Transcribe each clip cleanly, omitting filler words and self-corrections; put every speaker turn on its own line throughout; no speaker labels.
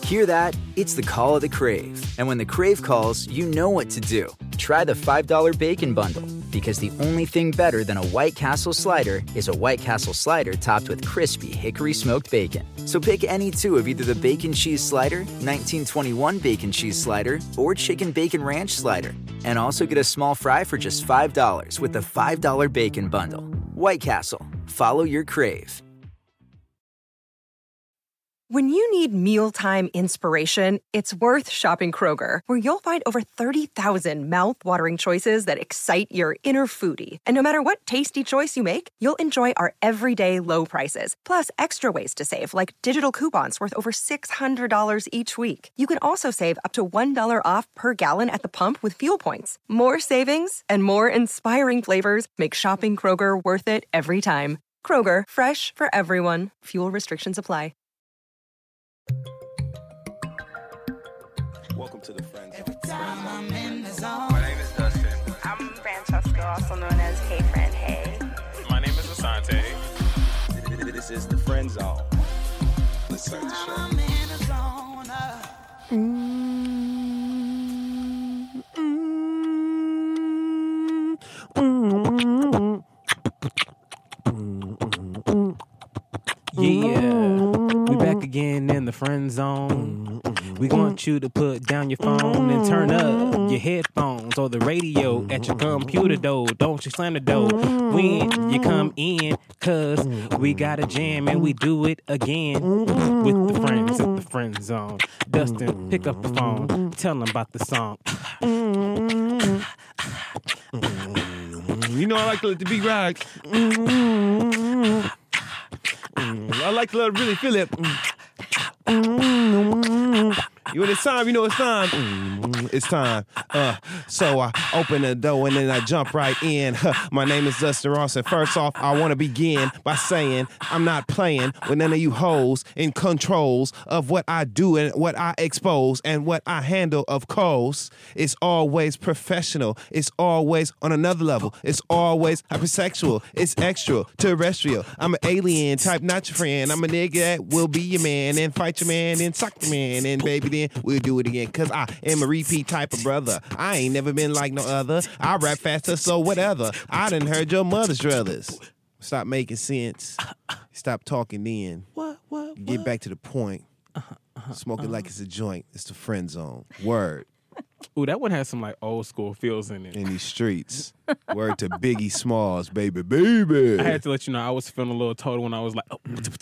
Hear that? It's the call of the Crave. And when the Crave calls, you know what to do. Try the $5 Bacon Bundle, because the only thing better than a White Castle slider is a White Castle slider topped with crispy hickory smoked bacon. So pick any two of either the Bacon Cheese Slider, 1921 Bacon Cheese Slider, or Chicken Bacon Ranch Slider. And also get a small fry for just $5 with the $5 Bacon Bundle. White Castle. Follow your Crave.
When you need mealtime inspiration, it's worth shopping Kroger, where you'll find over 30,000 mouth-watering choices that excite your inner foodie. And no matter what tasty choice you make, you'll enjoy our everyday low prices, plus extra ways to save, like digital coupons worth over $600 each week. You can also save up to $1 off per gallon at the pump with fuel points. More savings and more inspiring flavors make shopping Kroger worth it every time. Kroger, fresh for everyone. Fuel restrictions apply.
Welcome to the Friends.
Every time I'm in the zone.
My name is Dustin.
I'm Francesca, also known as Hey Friend Hey.
My name is Asante.
This is the Friend Zone. Let's start the show.
I'm in the zone.
Yeah, we back again in the friend zone. We want you to put down your phone and turn up your headphones or the radio at your computer, though. Don't you slam the door when you come in, cause we got a jam and we do it again with the friends at the friend zone. Dustin, pick up the phone, tell them about the song.
You know I like to let the beat ride. I like to let it really feel it. When it's time, you know it's time. It's time. So I open the door and then I jump right in. My name is Dustin Ross, and first off, I want to begin by saying I'm not playing with none of you hoes in controls of what I do and what I expose and what I handle, of course. It's always professional. It's always on another level. It's always hypersexual. It's extraterrestrial. I'm an alien type, not your friend. I'm a nigga that will be your man and fight your man and suck your man and baby then we'll do it again. Cause I am a repeat type of brother. I ain't never been like no other. I rap faster, so whatever. I done heard your mother's druthers. Stop making sense. Stop talking then. What? Get back to the point. Smoke it like it's a joint. It's the friend zone. Word.
Ooh, that one has some like old school feels in it.
In these streets. Word to Biggie Smalls, baby, baby.
I had to let you know I was feeling a little total when I was like, oh.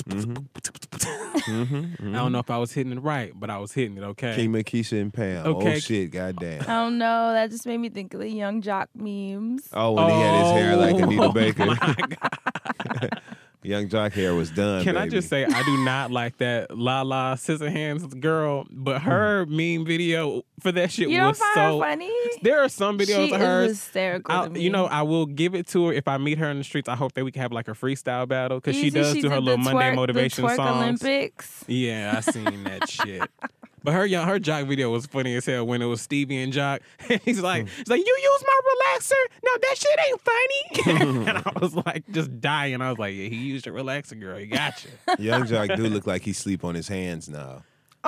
I don't know if I was hitting it right, but I was hitting it, okay?
King Makisha and Pam.
Okay.
Oh, shit, goddamn.
Oh no, that just made me think of the Young Jock memes.
Oh, when he had his hair like Anita Baker.
My God.
Young Jock hair was done,
Can
baby.
I just say, I do not like that Lala Scissorhands girl, but her meme video for that shit
You don't
was
find
so
her funny?
There are some videos
She
of hers.
is hysterical to me.
You know, I will give it to her if I meet her in the streets. I hope that we can have like a freestyle battle because she
Easy,
does do her
did
little
the
Monday
twerk-
motivation
the twerk
songs.
Olympics.
Yeah, I seen that shit. But her Jock video was funny as hell when it was Stevie and Jock. He's like, you use my relaxer? No, that shit ain't funny. And I was like, just dying. I was like, yeah, he used your relaxer, girl. He got you.
Young Jock do look like he sleep on his hands now.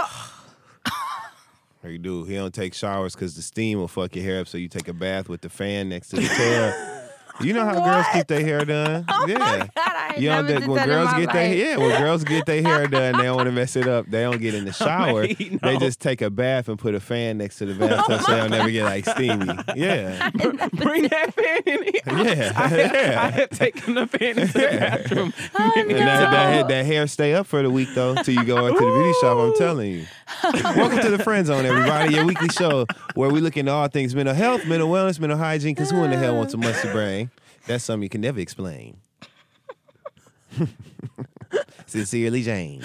He do. He don't take showers because the steam will fuck your hair up, so you take a bath with the fan next to the tub. You know how girls keep their hair done?
Oh
yeah.
my God, I ain't
You know,
never did
when
that
girls
in my
get their
life.
when girls get their hair done, they don't want to mess it up. They don't get in the shower.
Mate,
They
no.
just take a bath and put a fan next to the bathtub so they'll never get like steamy. Yeah.
Bring that fan in here.
Yeah.
I had taken the fan into the bathroom.
And that hair stay up for the week though, till you go into the beauty shop. I'm telling you. Welcome to the Friend Zone, everybody. Your weekly show where we look into all things mental health, mental wellness, mental hygiene. Because who in the hell wants a musty brain? That's something you can never explain. Sincerely, Jane.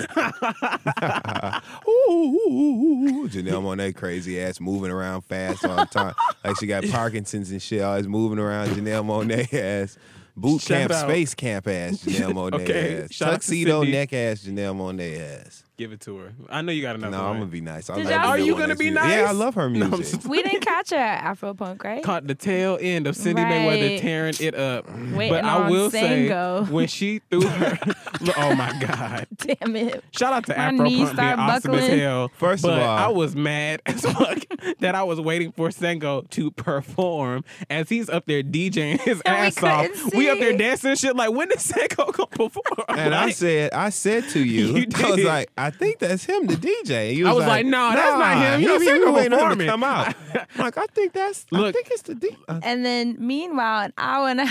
Ooh, Janelle Monáe crazy ass moving around fast all the time. Like she got Parkinson's and shit. Always moving around. Janelle Monáe ass. Boot
Shout
camp,
out.
space camp ass Janelle Monáe
Okay,
ass.
shout out to
Tuxedo
Cindy.
neck ass Janelle Monáe ass.
Give it to her. I know you got another
No,
one.
I'm gonna be nice.
Did y'all
Are
see-
you gonna be nice?
Yeah, I love her
No, I'm
music.
just-
We didn't catch her at Afropunk, right?
Caught the tail end of Cindy Mayweather
Right.
tearing it up.
Waiting
But I
on
will
Sango.
say, when she threw her, oh my God.
Damn it.
Shout out to
My knees
Afropunk being
start
awesome as
buckling.
hell.
First of
but
all-
I was mad as fuck that I was waiting for Sengo to perform as he's up there DJing his
And we
ass off.
couldn't
We up there
see.
dancing and shit like, when is Sengo gonna perform?
And I
Like,
said to you,
You
I was
did.
like, I think that's him, the DJ. You
I was like, no, that's not him. You know,
we
Sengo
waiting on him to
performing.
come out. I'm like, I think I
Look.
think it's the DJ.
And then, meanwhile, an hour and a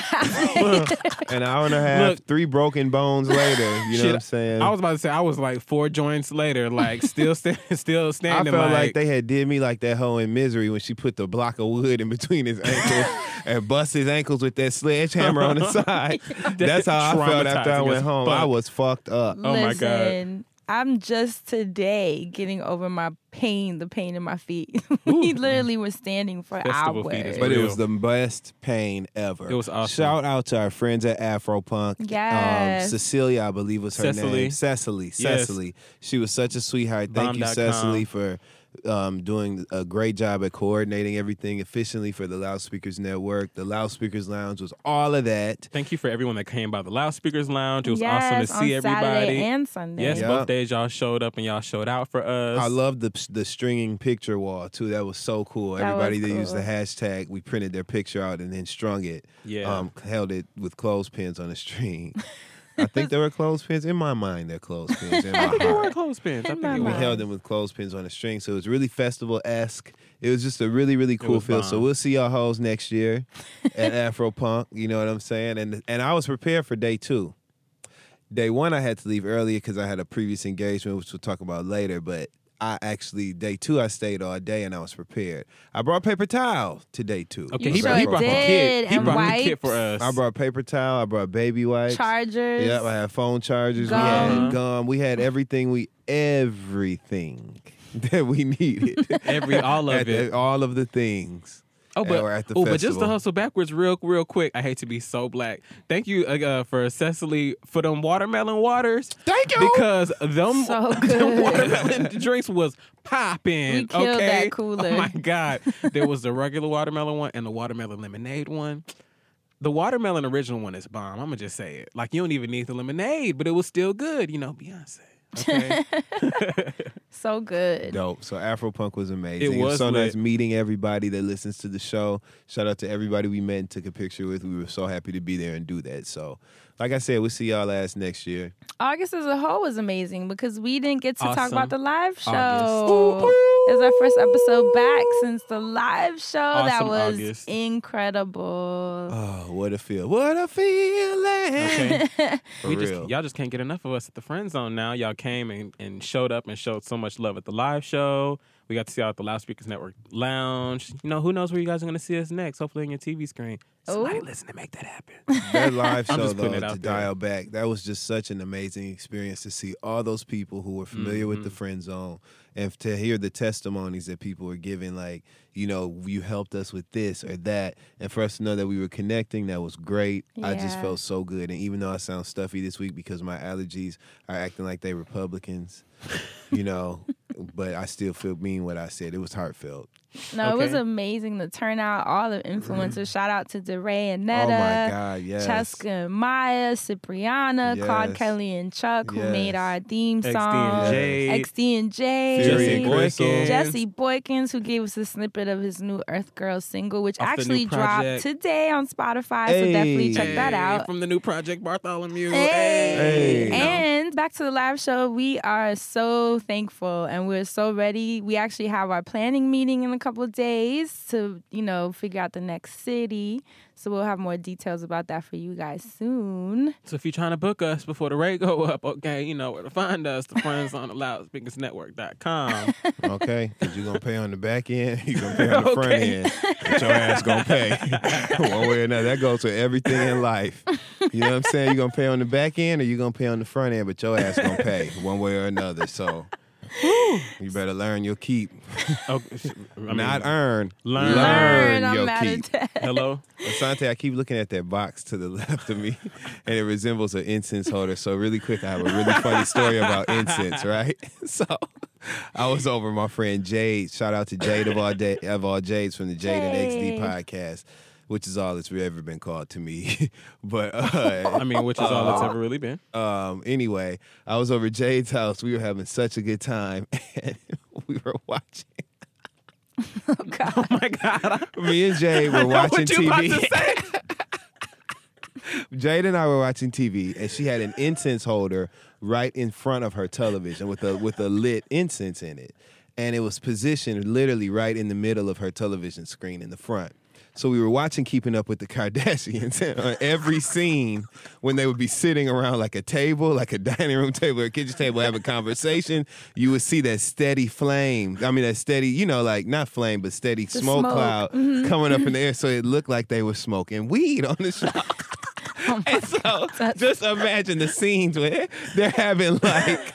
half.
An hour and a half,
Look.
3 broken bones later. You know
Shit,
what I'm saying?
I was about to say, I was like 4 joints later, like still
I
standing.
felt like they had did me like that hoe in Misery when she put the block of wood in between his ankles and bust his ankles with that sledgehammer on the side. That's how I felt after I
Traumatizing
went
as
home.
fuck.
I was fucked up.
Oh my God.
Listen, I'm just today getting over my pain, the pain in my feet. We literally were standing for
Festival
hours.
feet is
But it
real.
was the best pain ever.
It was awesome.
Shout out to our friends at Afropunk.
Yes.
Cecilia, I believe was her
Cecily.
name. Cecily. She was such a sweetheart. Thank you,
Bomb.com.
Cecily, for doing a great job at coordinating everything efficiently for the Loudspeakers Network. The Loudspeakers Lounge was all of that.
Thank you for everyone that came by the Loudspeakers Lounge. It was
Yes,
awesome to see
on
everybody.
Saturday and Sunday.
Yes,
Yeah.
both days y'all showed up and y'all showed out for us.
I love the stringing picture wall too. That was so cool.
That
Everybody
was
that used the
cool.
hashtag, we printed their picture out and then strung it.
Yeah.
Held it with clothespins on a string. I think there were clothespins. In my mind, they're clothespins. In my
I think it were
heart.
clothespins. I
In
think
my
it
We
was.
mind.
held them with clothespins on a string, so it was really festival-esque. It was just a really, really cool
was
feel. So
bomb.
we'll see y'all hoes next year at Afropunk. You know what I'm saying? And I was prepared for day 2. Day 1, I had to leave earlier because I had a previous engagement, which we'll talk about later. But day 2, I stayed all day and I was prepared. I brought paper towel to day 2.
Okay,
You
he
sure
brought the
did,
kit. He
and
brought the kit for
wipes.
us.
I brought paper towel. I brought baby wipes.
Chargers.
Yep, I had phone chargers. We
Gum.
had gum. We had everything that we needed.
all of it.
All of the things.
Oh, but
or at the
but just to
festival.
hustle backwards real quick. I hate to be so black. Thank you for Cecily for them watermelon waters.
Thank you.
Because them,
So
them
good.
watermelon drinks was popping.
We killed
okay?
that cooler.
Oh my God. There was the regular watermelon one and the watermelon lemonade one. The watermelon original one is bomb. I'm gonna just say it. Like you don't even need the lemonade, but it was still good. You know, Beyonce. Okay.
So good.
Dope. So Afropunk was amazing.
It was
so
lit.
nice meeting everybody that listens to the show. Shout out to everybody we met and took a picture with. We were so happy to be there and do that. So, like I said, we'll see y'all ass next year.
August as a whole was amazing because we didn't get to talk
Awesome.
about the live show.
August.
It was our first episode back since the live show. That
Awesome
was
August.
incredible.
Oh, what a feel. What a feeling.
Okay.
For real.
Y'all just can't get enough of us at the Friend Zone now. Y'all came and showed up and showed so much love at the live show. We got to see y'all at the Loudspeakers Network Lounge. You know, who knows where you guys are going to see us next? Hopefully on your TV screen. Somebody
Ooh.
listen to make that happen.
That live
I'm
show,
just putting
though,
it
to
out there.
dial back, that was just such an amazing experience to see all those people who were familiar with
Mm-hmm.
the Friend Zone and to hear the testimonies that people were giving, like, you know, you helped us with this or that. And for us to know that we were connecting, that was great. I just
Yeah.
felt so good. And even though I sound stuffy this week because my allergies are acting like they Republicans, you know, but I still mean what I said. It was heartfelt.
No, it was
Okay.
amazing. The turnout, all the influencers. Shout out to DeRay and Netta.
Oh, my God, yes.
Cheska and Maya, Cipriana, Claude
Yes.
Kelly and Chuck, who
Yes.
made our theme
XD
song.
and Jade.
XD and J.
Fury
Jesse
and Crystal.
Boykins.
Jesse Boykins, who gave us a snippet of his new Earth Girl single, which
Off the
actually
new
dropped
project.
today on Spotify.
Hey.
So definitely check that
Hey,
out.
From the new Project Bartholomew.
Hey.
Hey.
And back to the live show, we are so thankful and we're so ready. We actually have our planning meeting in a couple of days to, you know, figure out the next city. So we'll have more details about that for you guys soon.
So if you're trying to book us before the rate go up, okay, you know where to find us. The Friends on the loudspeakersnetwork.com.
Okay, because you're going to pay on the back end, you're going to pay on the front
Okay.
end, but your ass going to pay one way or another. That goes for everything in life. You know what I'm saying? You're going to pay on the back end or you're going to pay on the front end, but your ass going to pay one way or another. So You better learn your keep. Not
earn.
earn.
Learn. I'm
your
mad
keep.
at that.
Hello?
Asante, I keep looking at that box to the left of me, and it resembles an incense holder. So really quick, I have a really funny story about incense, right? So I was over my friend Jade. Shout out to Jade of all Jades from the Jade and XD podcast, which is all it's ever been called to me. But
I mean, which is all it's ever really been.
anyway, I was over Jade's house. We were having such a good time, and we were watching.
Oh, God.
Oh, my God.
Me and Jade were watching
what you about
TV.
to say.
Jade and I were watching TV, and she had an incense holder right in front of her television with a lit incense in it. And it was positioned literally right in the middle of her television screen in the front. So we were watching Keeping Up with the Kardashians, and on every scene, when they would be sitting around like a table, like a dining room table or a kitchen table, having a conversation, you would see that steady flame. I mean, that steady, like not flame, but steady smoke cloud coming up in the air. So it looked like they were smoking weed on the show. And so just imagine the scenes where they're having like...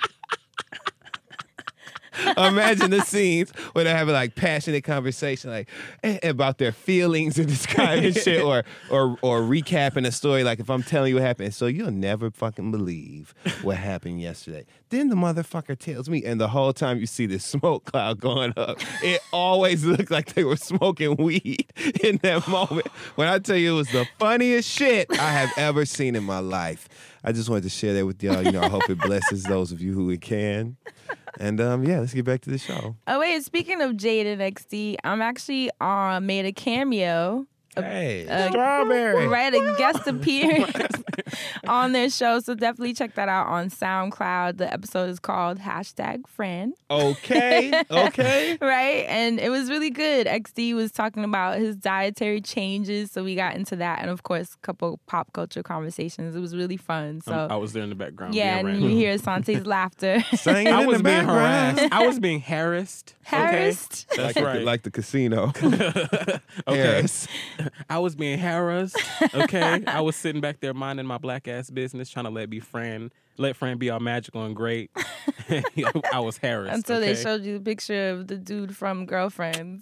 Imagine the scenes where they're having like passionate conversation, like about their feelings and describing shit, or recapping a story. Like if I'm telling you what happened, so you'll never fucking believe what happened yesterday. Then the motherfucker tells me, and the whole time you see this smoke cloud going up, it always looked like they were smoking weed in that moment. When I tell you it was the funniest shit I have ever seen in my life. I just wanted to share that with y'all. I hope it blesses those of you who it can. And let's get back to the show.
Oh, wait, speaking of Jade and XD, I'm actually made a cameo.
Hey, strawberry.
Right, a guest appearance on their show. So definitely check that out on SoundCloud. The episode is called #Friend.
Okay.
Right, and it was really good. XD was talking about his dietary changes, so we got into that, and of course, a couple pop culture conversations. It was really fun. So
I was there in the background.
yeah, and you hear Sante's laughter.
Singing
I
in
was
the
being
background.
harassed. I was being harassed.
Harassed?
Okay? That's
like
right.
like the casino.
Okay.
Harris.
I was being harassed. Okay. I was sitting back there minding my black ass business, trying to let friend be all magical and great. I was harassed.
Until they showed you the picture of the dude from Girlfriends.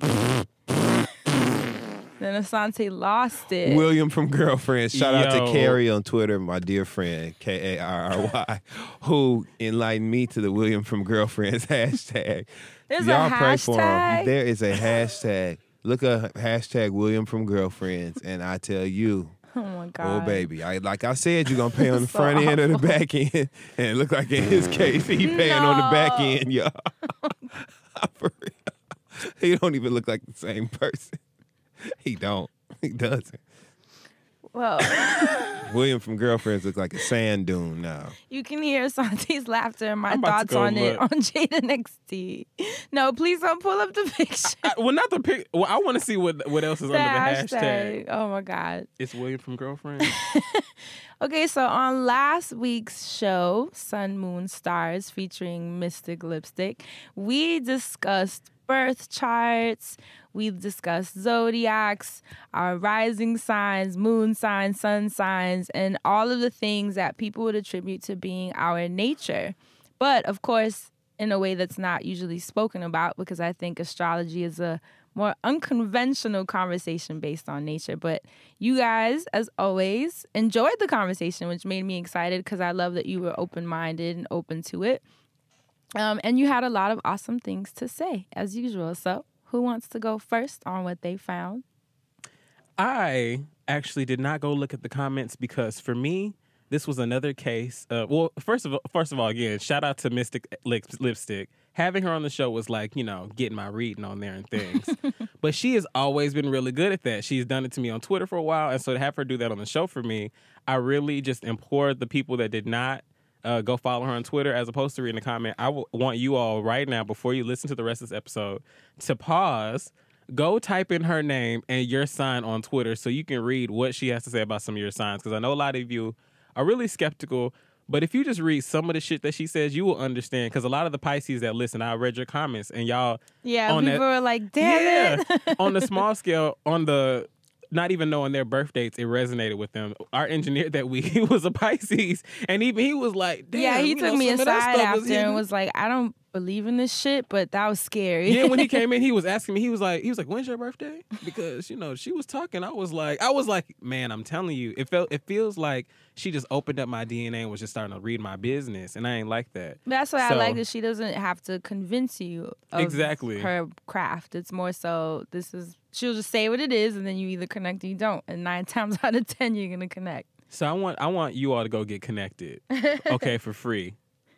Then Asante lost it.
William from Girlfriends. Shout out to
Yo.
Carrie on Twitter, my dear friend, Karry, who enlightened me to the William from Girlfriends hashtag.
There's
Y'all
a
pray for him.
hashtag?
There is a hashtag. Look up hashtag William from Girlfriends, and I tell you,
Oh my God.
oh baby, like I said, you're gonna pay on the
So
front end or the back end, and it look like in his case he paying on the back end, y'all. For real. He don't even look like the same person. He don't. He doesn't.
Well,
William from Girlfriends look like a sand dune now.
you can hear Sante's laughter and my
I'm about to
thoughts
go
on it
look.
on Jaden XD. No, please don't pull up the picture.
Well, not the pic. Well, I want to see what else is
The
under the hashtag.
Oh my God.
It's William from Girlfriend.
Okay, so on last week's show, Sun, Moon, Stars, featuring Mystic Lipstick, we discussed birth charts, we discussed zodiacs, our rising signs, moon signs, sun signs, and all of the things that people would attribute to being our nature. But, of course, in a way that's not usually spoken about, because I think astrology is a more unconventional conversation based on nature. But you guys, as always, enjoyed the conversation, which made me excited because I love that you were open-minded and open to it. And you had a lot of awesome things to say, as usual. So who wants to go first on what they found?
I actually did not go look at the comments because for me, this was another case. Well, first of all, again, shout out to Mystic Lipstick. Having her on the show was like, getting my reading on there and things. But she has always been really good at that. She's done it to me on Twitter for a while. And so to have her do that on the show for me, I really just implored the people that did not go follow her on Twitter as opposed to reading the comment. I want you all right now, before you listen to the rest of this episode, to pause, go type in her name and your sign on Twitter so you can read what she has to say about some of your signs. Because I know a lot of you are really skeptical, but if you just read some of the shit that she says, you will understand. Because a lot of the Pisces that listen, I read your comments and y'all...
Yeah,
on
people
that,
were like, damn it.
on the small scale, on the not even knowing their birth dates, it resonated with them. Our engineer that week, he was a Pisces, and even he was like, damn.
Yeah, he
you
took
know,
me
some of that
aside
stuff
after and was like, I don't believe in this shit, but that was scary.
Yeah, when he came in, he was asking me. He was like, "When's your birthday?" Because she was talking. I was like, man, I'm telling you, it feels like she just opened up my DNA and was just starting to read my business, and I ain't like that.
That's why I like that she doesn't have to convince you of
exactly
her craft. It's more so she'll just say what it is, and then you either connect or you don't. And 9 times out of 10, you're gonna connect.
So I want you all to go get connected, okay, for free.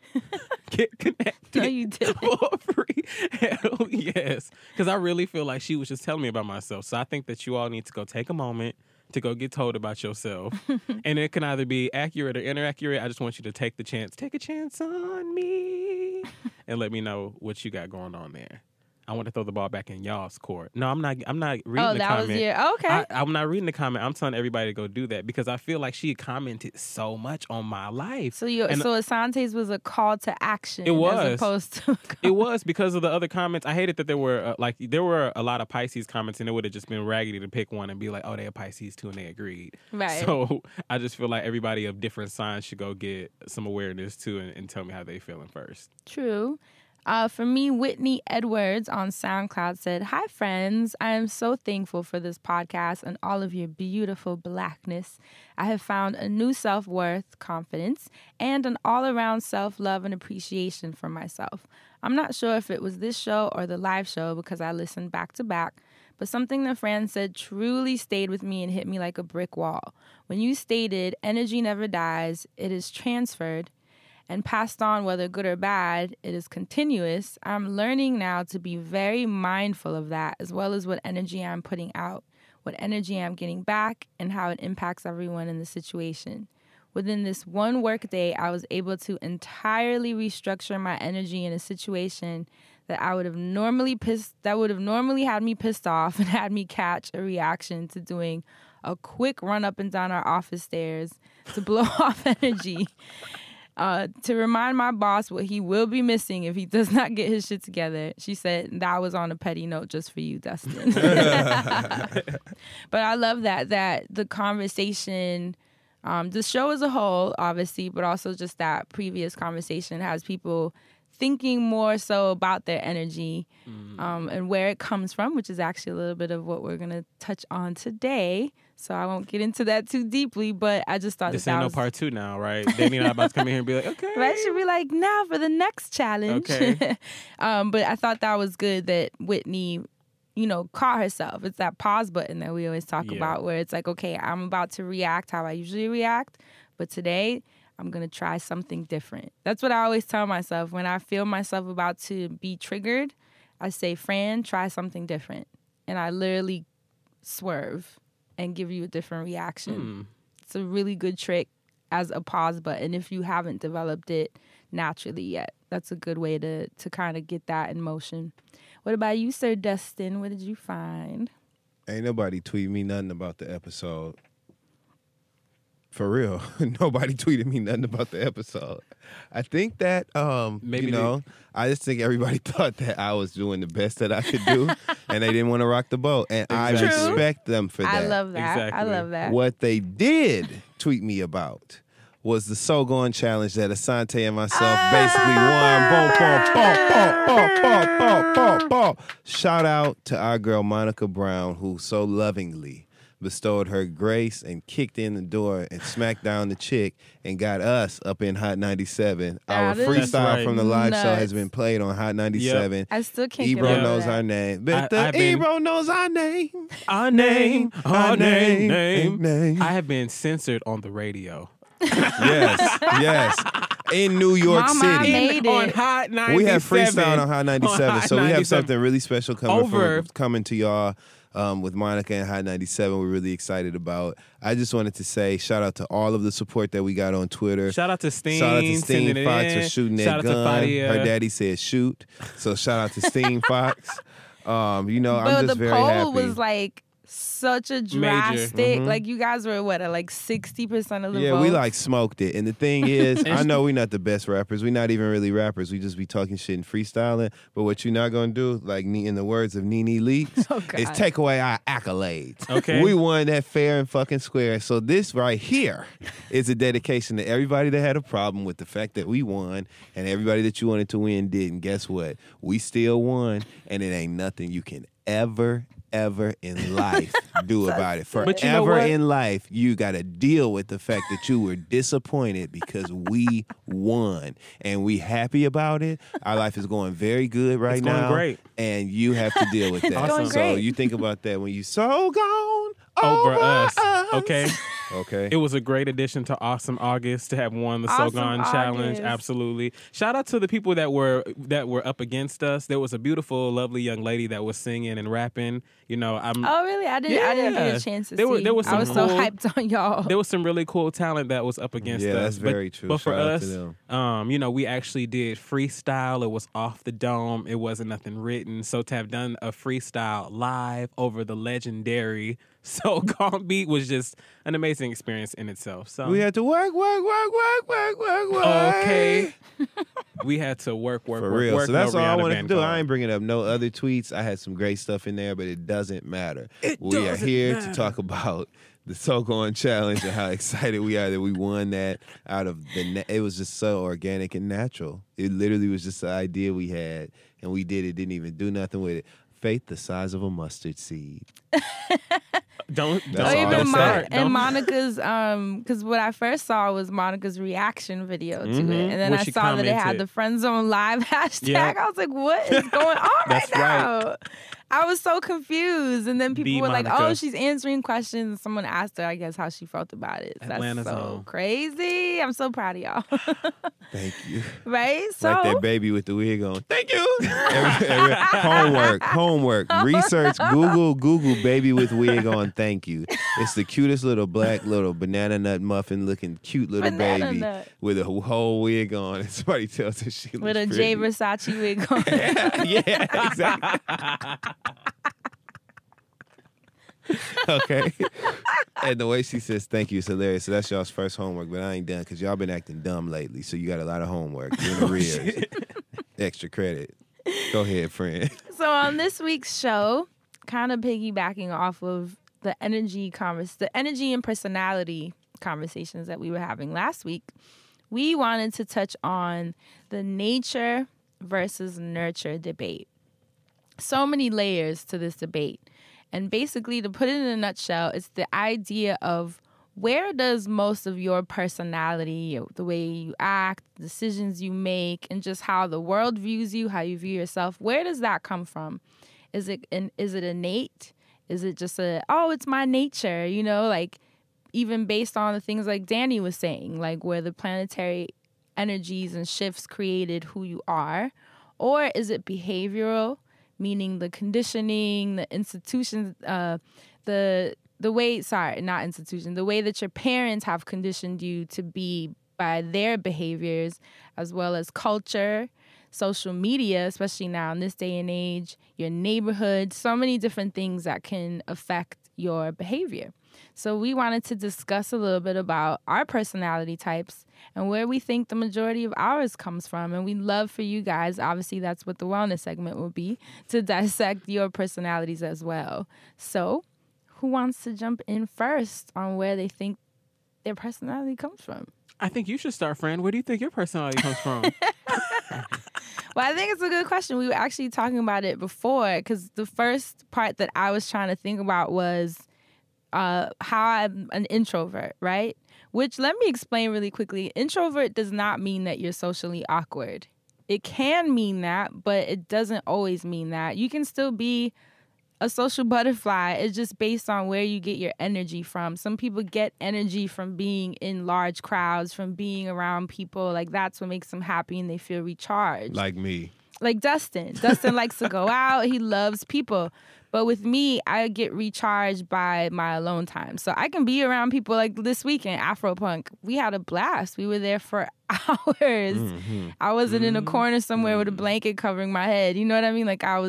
Get connected.
No, you didn't.
For free. Hell yes. Because I really feel like she was just telling me about myself. So I think that you all need to go take a moment to go get told about yourself. And it can either be accurate or inaccurate. I just want you to take the chance. Take a chance on me. And let me know what you got going on there. I want to throw the ball back in y'all's court. No, I'm not reading the comment.
Oh, that was okay.
I'm not reading the comment. I'm telling everybody to go do that because I feel like she commented so much on my life.
So Asante's was a call to action.
It was.
As opposed to
it was because of the other comments. I hated that there were a lot of Pisces comments and it would have just been raggedy to pick one and be like, oh, they're Pisces too, and they agreed.
Right.
So I just feel like everybody of different signs should go get some awareness too and tell me how they feeling first.
True. For me, Whitney Edwards on SoundCloud said, "Hi, friends. I am so thankful for this podcast and all of your beautiful blackness. I have found a new self-worth, confidence, and an all-around self-love and appreciation for myself. I'm not sure if it was this show or the live show because I listened back to back, but something that Fran said truly stayed with me and hit me like a brick wall. When you stated, energy never dies, it is transferred and passed on, whether good or bad, it is continuous. I'm learning now to be very mindful of that, as well as what energy I'm putting out, what energy I'm getting back, and how it impacts everyone in the situation. Within this one work day, I was able to entirely restructure my energy in a situation that would have normally had me pissed off and had me catch a reaction to doing a quick run up and down our office stairs to blow off energy. To remind my boss what he will be missing if he does not get his shit together." She said, "That was on a petty note just for you, Dustin." But I love that the conversation, the show as a whole, obviously, but also just that previous conversation has people thinking more so about their energy and where it comes from, which is actually a little bit of what we're going to touch on today. So I won't get into that too deeply, but I just thought
this
that
ain't
was...
no part 2 now, right? Demi not about to come in here and be like, okay.
Right? She'll be like, now for the next challenge.
Okay.
But I thought that was good that Whitney, caught herself. It's that pause button that we always talk about where it's like, okay, I'm about to react how I usually react, but today I'm going to try something different. That's what I always tell myself. When I feel myself about to be triggered, I say, Fran, try something different. And I literally swerve and give you a different reaction. It's a really good trick as a pause button if you haven't developed it naturally yet. That's a good way to kind of get that in motion. What about you, Sir Dustin? What did you find?
Ain't nobody tweet me nothing about the episode. For real. Nobody tweeted me nothing about the episode. I think that,
Maybe
I just think everybody thought that I was doing the best that I could do and they didn't want to rock the boat. And I respect them for that.
I love that.
Exactly.
I love that.
What they did tweet me about was the So Gone challenge that Asante and myself basically won. Boom. Shout out to our girl Monica Brown, who so lovingly bestowed her grace and kicked in the door and smacked down the chick and got us up in Hot 97. Our freestyle from the live show has been played on Hot 97.
I still can't
Ebro
get over
knows
that.
our name. But Ebro knows our name.
Our name.
Name.
I have been censored on the radio.
Yes. In New York
Mama
City.
made it.
On Hot 97.
We have freestyle on Hot 97, so we have something really special coming to y'all with Monica and Hot 97. We're really excited about. I just wanted to say shout out to all of the support that we got on Twitter.
Shout out to Steen.
Shout out to Steen
sending it
Fox
in.
for shooting
Shout
that
out to
gun.
Fadia.
Her daddy said shoot. So shout out to Steen Fox. I'm
But
just
the
very
poll
happy.
was like such a drastic. Like you guys were what, at like 60% of the
Yeah,
votes?
we like smoked it. And the thing is, I know we're not the best rappers. We're not even really rappers. We just be talking shit and freestyling. But what you're not gonna do, like in the words of Nene Leakes, is take away our accolades.
Okay.
We won that fair and fucking square. So this right here is a dedication to everybody that had a problem with the fact that we won, and everybody that you wanted to win didn't. Guess what? We still won, and it ain't nothing you can ever in life do about it. Forever
But you know what?
in life, you got to deal with the fact that you were disappointed because we won, and we happy about it. Our life is going very good right
It's going
now.
great.
And you have to deal with that.
Awesome.
So you think about that when you so gone
Over us. Okay.
Okay.
It was a great addition to Awesome August to have won the
Awesome
Sogon Challenge.
August.
Absolutely. Shout out to the people that were up against us. There was a beautiful, lovely young lady that was singing and rapping. You know,
Oh, really? I didn't get a chance to see.
There was
I
some
was so
cool-
hyped on y'all.
There was some really cool talent that was up against us.
Yeah, that's
But-
very true.
But for
Shout out
us,
to them.
you know, we actually did freestyle. It was off the dome. It wasn't nothing written. So to have done a freestyle live over the legendary Sogon beat was just an amazing experience in itself. So
We had to work.
okay, we had to work.
For real.
Work,
So that's
no
all I
Rihanna
wanted to
Van
do.
Gogh.
I ain't bringing up no other tweets. I had some great stuff in there, but it doesn't matter. We are
doesn't
here to
matter.
talk about the Sogon Challenge and how excited we are that we won that out of the. It was just so organic and natural. It literally was just the idea we had, and we did it. Didn't even do nothing with it. Faith the size of a mustard seed.
Don't
That's
Oh,
all
even
I'm
Mon-
saying.
and Monica's, because what I first saw was Monica's reaction video to it, and then
Where
I
she
saw that it had
commented.
the Friend Zone Live hashtag.
Yeah.
I was like, "What is going on
That's
right now?" I was so confused, and then people
The
were like,
Monica.
"Oh, she's answering questions." And someone asked her, I guess, how she felt about it.
Atlanta
That's so
Zone.
crazy. I'm so proud of y'all.
Thank you.
Right? So
Like that baby with the wig on. Thank you. Homework. Research. Google baby with wig on. Thank you. It's the cutest little black little banana nut muffin looking cute little
Banana
baby
nut.
with a whole wig on. And somebody tells her she looks
with a
pretty.
Jay Versace wig on.
Yeah, exactly. Okay. And the way she says thank you is hilarious. So that's y'all's first homework, but I ain't done because y'all been acting dumb lately. So you got a lot of homework. You're in arrears. Extra credit. Go ahead, friend.
So on this week's show, kind of piggybacking off of the energy and personality conversations that we were having last week, we wanted to touch on the nature versus nurture debate. So many layers to this debate. And basically, to put it in a nutshell, it's the idea of where does most of your personality, the way you act, the decisions you make, and just how the world views you, how you view yourself, where does that come from? Is it innate? Is it just it's my nature, you know, like even based on the things like Danny was saying, like where the planetary energies and shifts created who you are? Or is it behavioral, meaning the conditioning, the institutions, the way that your parents have conditioned you to be by their behaviors, as well as culture, social media, especially now in this day and age, your neighborhood, so many different things that can affect your behavior. So we wanted to discuss a little bit about our personality types and where we think the majority of ours comes from. And we'd love for you guys, obviously that's what the wellness segment will be, to dissect your personalities as well. So who wants to jump in first on where they think their personality comes from?
I think you should start, friend. Where do you think your personality comes from?
Well, I think it's a good question. We were actually talking about it before because the first part that I was trying to think about was how I'm an introvert, right? Which, let me explain really quickly. Introvert does not mean that you're socially awkward. It can mean that, but it doesn't always mean that. You can still be a social butterfly. It's just based on where you get your energy from. Some people get energy from being in large crowds, from being around people. Like, that's what makes them happy and they feel recharged.
Like me.
Like Dustin. Dustin likes to go out. He loves people. But with me, I get recharged by my alone time. So I can be around people like this weekend, Afropunk. We had a blast. We were there for hours. I wasn't in a corner somewhere with a blanket covering my head. You know what I mean? Like, I was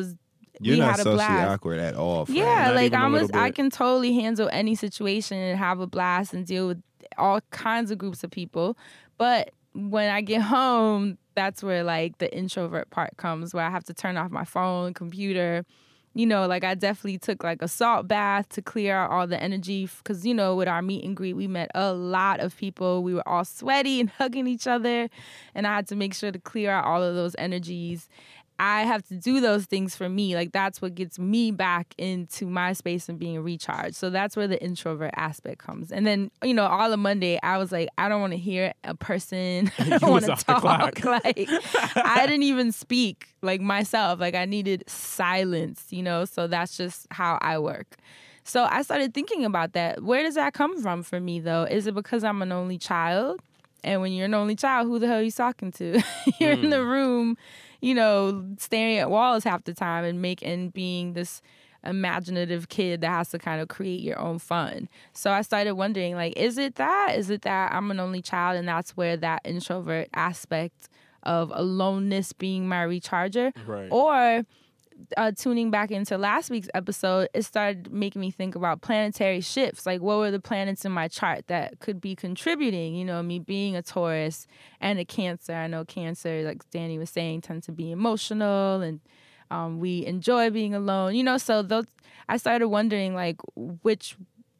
You're
we
not
had a
socially
blast.
awkward at all, friend.
Yeah,
Not
like
even a little
I
bit.
can totally handle any situation and have a blast and deal with all kinds of groups of people. But when I get home, that's where like the introvert part comes, where I have to turn off my phone, computer. You know, like I definitely took like a salt bath to clear out all the energy because, you know, with our meet and greet, we met a lot of people. We were all sweaty and hugging each other, and I had to make sure to clear out all of those energies. I have to do those things for me. Like that's what gets me back into my space and being recharged. So that's where the introvert aspect comes. And then, you know, all of Monday, I was like, I don't want to hear a person. I don't want to
was off the
talk.
clock.
Like I didn't even speak like myself. Like I needed silence, you know? So that's just how I work. So I started thinking about that. Where does that come from for me though? Is it because I'm an only child? And when you're an only child, who the hell are you talking to? You're in the room, you know, staring at walls half the time and being this imaginative kid that has to kind of create your own fun. So I started wondering, like, is it that I'm an only child and that's where that introvert aspect of aloneness being my recharger?
Right.
Or tuning back into last week's episode, it started making me think about planetary shifts. Like, what were the planets in my chart that could be contributing? You know, me being a Taurus and a Cancer. I know Cancer, like Danny was saying, tends to be emotional and we enjoy being alone. You know, so those, I started wondering, like, which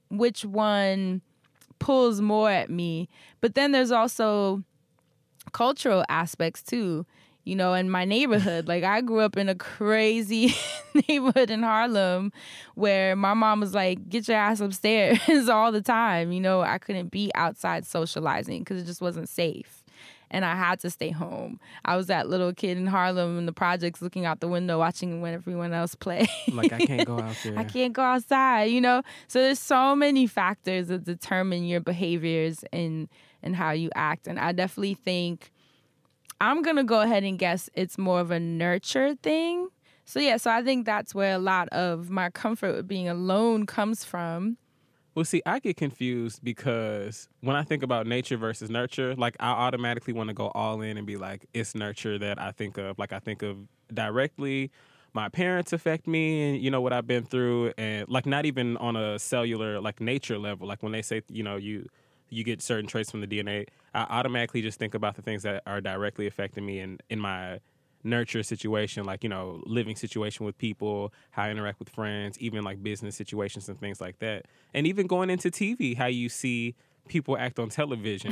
one pulls more at me. But then there's also cultural aspects too. You know, in my neighborhood, like I grew up in a crazy neighborhood in Harlem where my mom was like, get your ass upstairs all the time. You know, I couldn't be outside socializing because it just wasn't safe. And I had to stay home. I was that little kid in Harlem in the projects looking out the window, watching when everyone else played.
Like, I can't go out there.
I can't go outside, you know? So there's so many factors that determine your behaviors and how you act. And I definitely think I'm going to go ahead and guess it's more of a nurture thing. So, yeah, so I think that's where a lot of my comfort with being alone comes from.
Well, see, I get confused because when I think about nature versus nurture, like I automatically want to go all in and be like, it's nurture that I think of. Like I think of directly, my parents affect me and, you know, what I've been through. And like not even on a cellular, like nature level. Like when they say, you know, you get certain traits from the DNA, I automatically just think about the things that are directly affecting me in my nurture situation, like, you know, living situation with people, how I interact with friends, even like business situations and things like that. And even going into TV, how you see people act on television.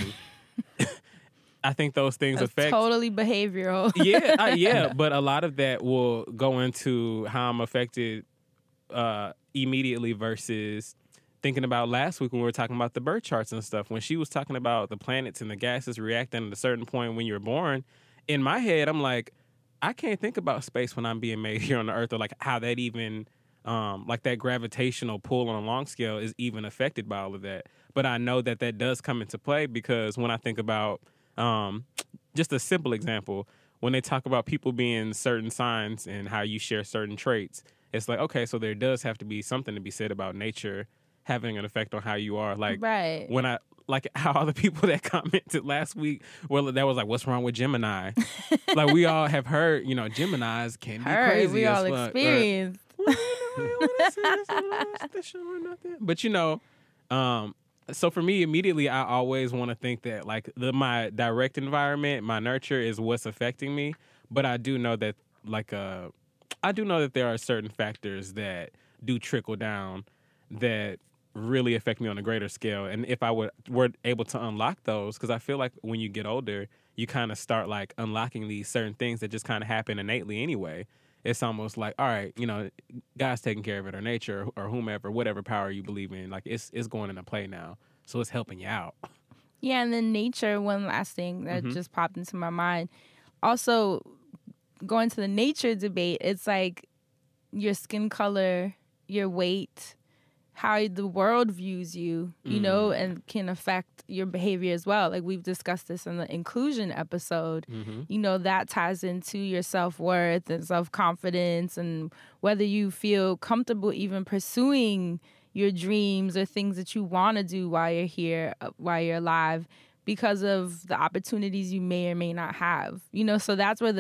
I think those things
That's
affect.
totally behavioral.
Yeah, but a lot of that will go into how I'm affected immediately versus thinking about last week when we were talking about the birth charts and stuff. When she was talking about the planets and the gases reacting at a certain point when you're born, in my head, I'm like, I can't think about space when I'm being made here on the earth, or like how that even, like that gravitational pull on a long scale is even affected by all of that. But I know that that does come into play because when I think about, just a simple example, when they talk about people being certain signs and how you share certain traits, it's like, okay, so there does have to be something to be said about nature having an effect on how you are. Like,
Right.
when I, like how all the people that commented last week, well, that was like, what's wrong with Gemini? Like, we all have heard, you know, Geminis can be crazy
We
as
all
fuck.
experienced.
But, you know, so for me, immediately, I always want to think that, like, my direct environment, my nurture is what's affecting me. But I do know that, like, I do know that there are certain factors that do trickle down that really affect me on a greater scale. And if I were able to unlock those, because I feel like when you get older, you kind of start like unlocking these certain things that just kind of happen innately anyway. It's almost like, all right, you know, God's taking care of it, or nature, or whomever, whatever power you believe in, like it's going into play now. So it's helping you out.
Yeah, and then nature, one last thing that just popped into my mind. Also, going to the nature debate, it's like your skin color, your weight, how the world views you, you know, and can affect your behavior as well. Like we've discussed this in the inclusion episode. You know, that ties into your self-worth and self-confidence and whether you feel comfortable even pursuing your dreams or things that you want to do while you're here, while you're alive, because of the opportunities you may or may not have. You know, so that's where the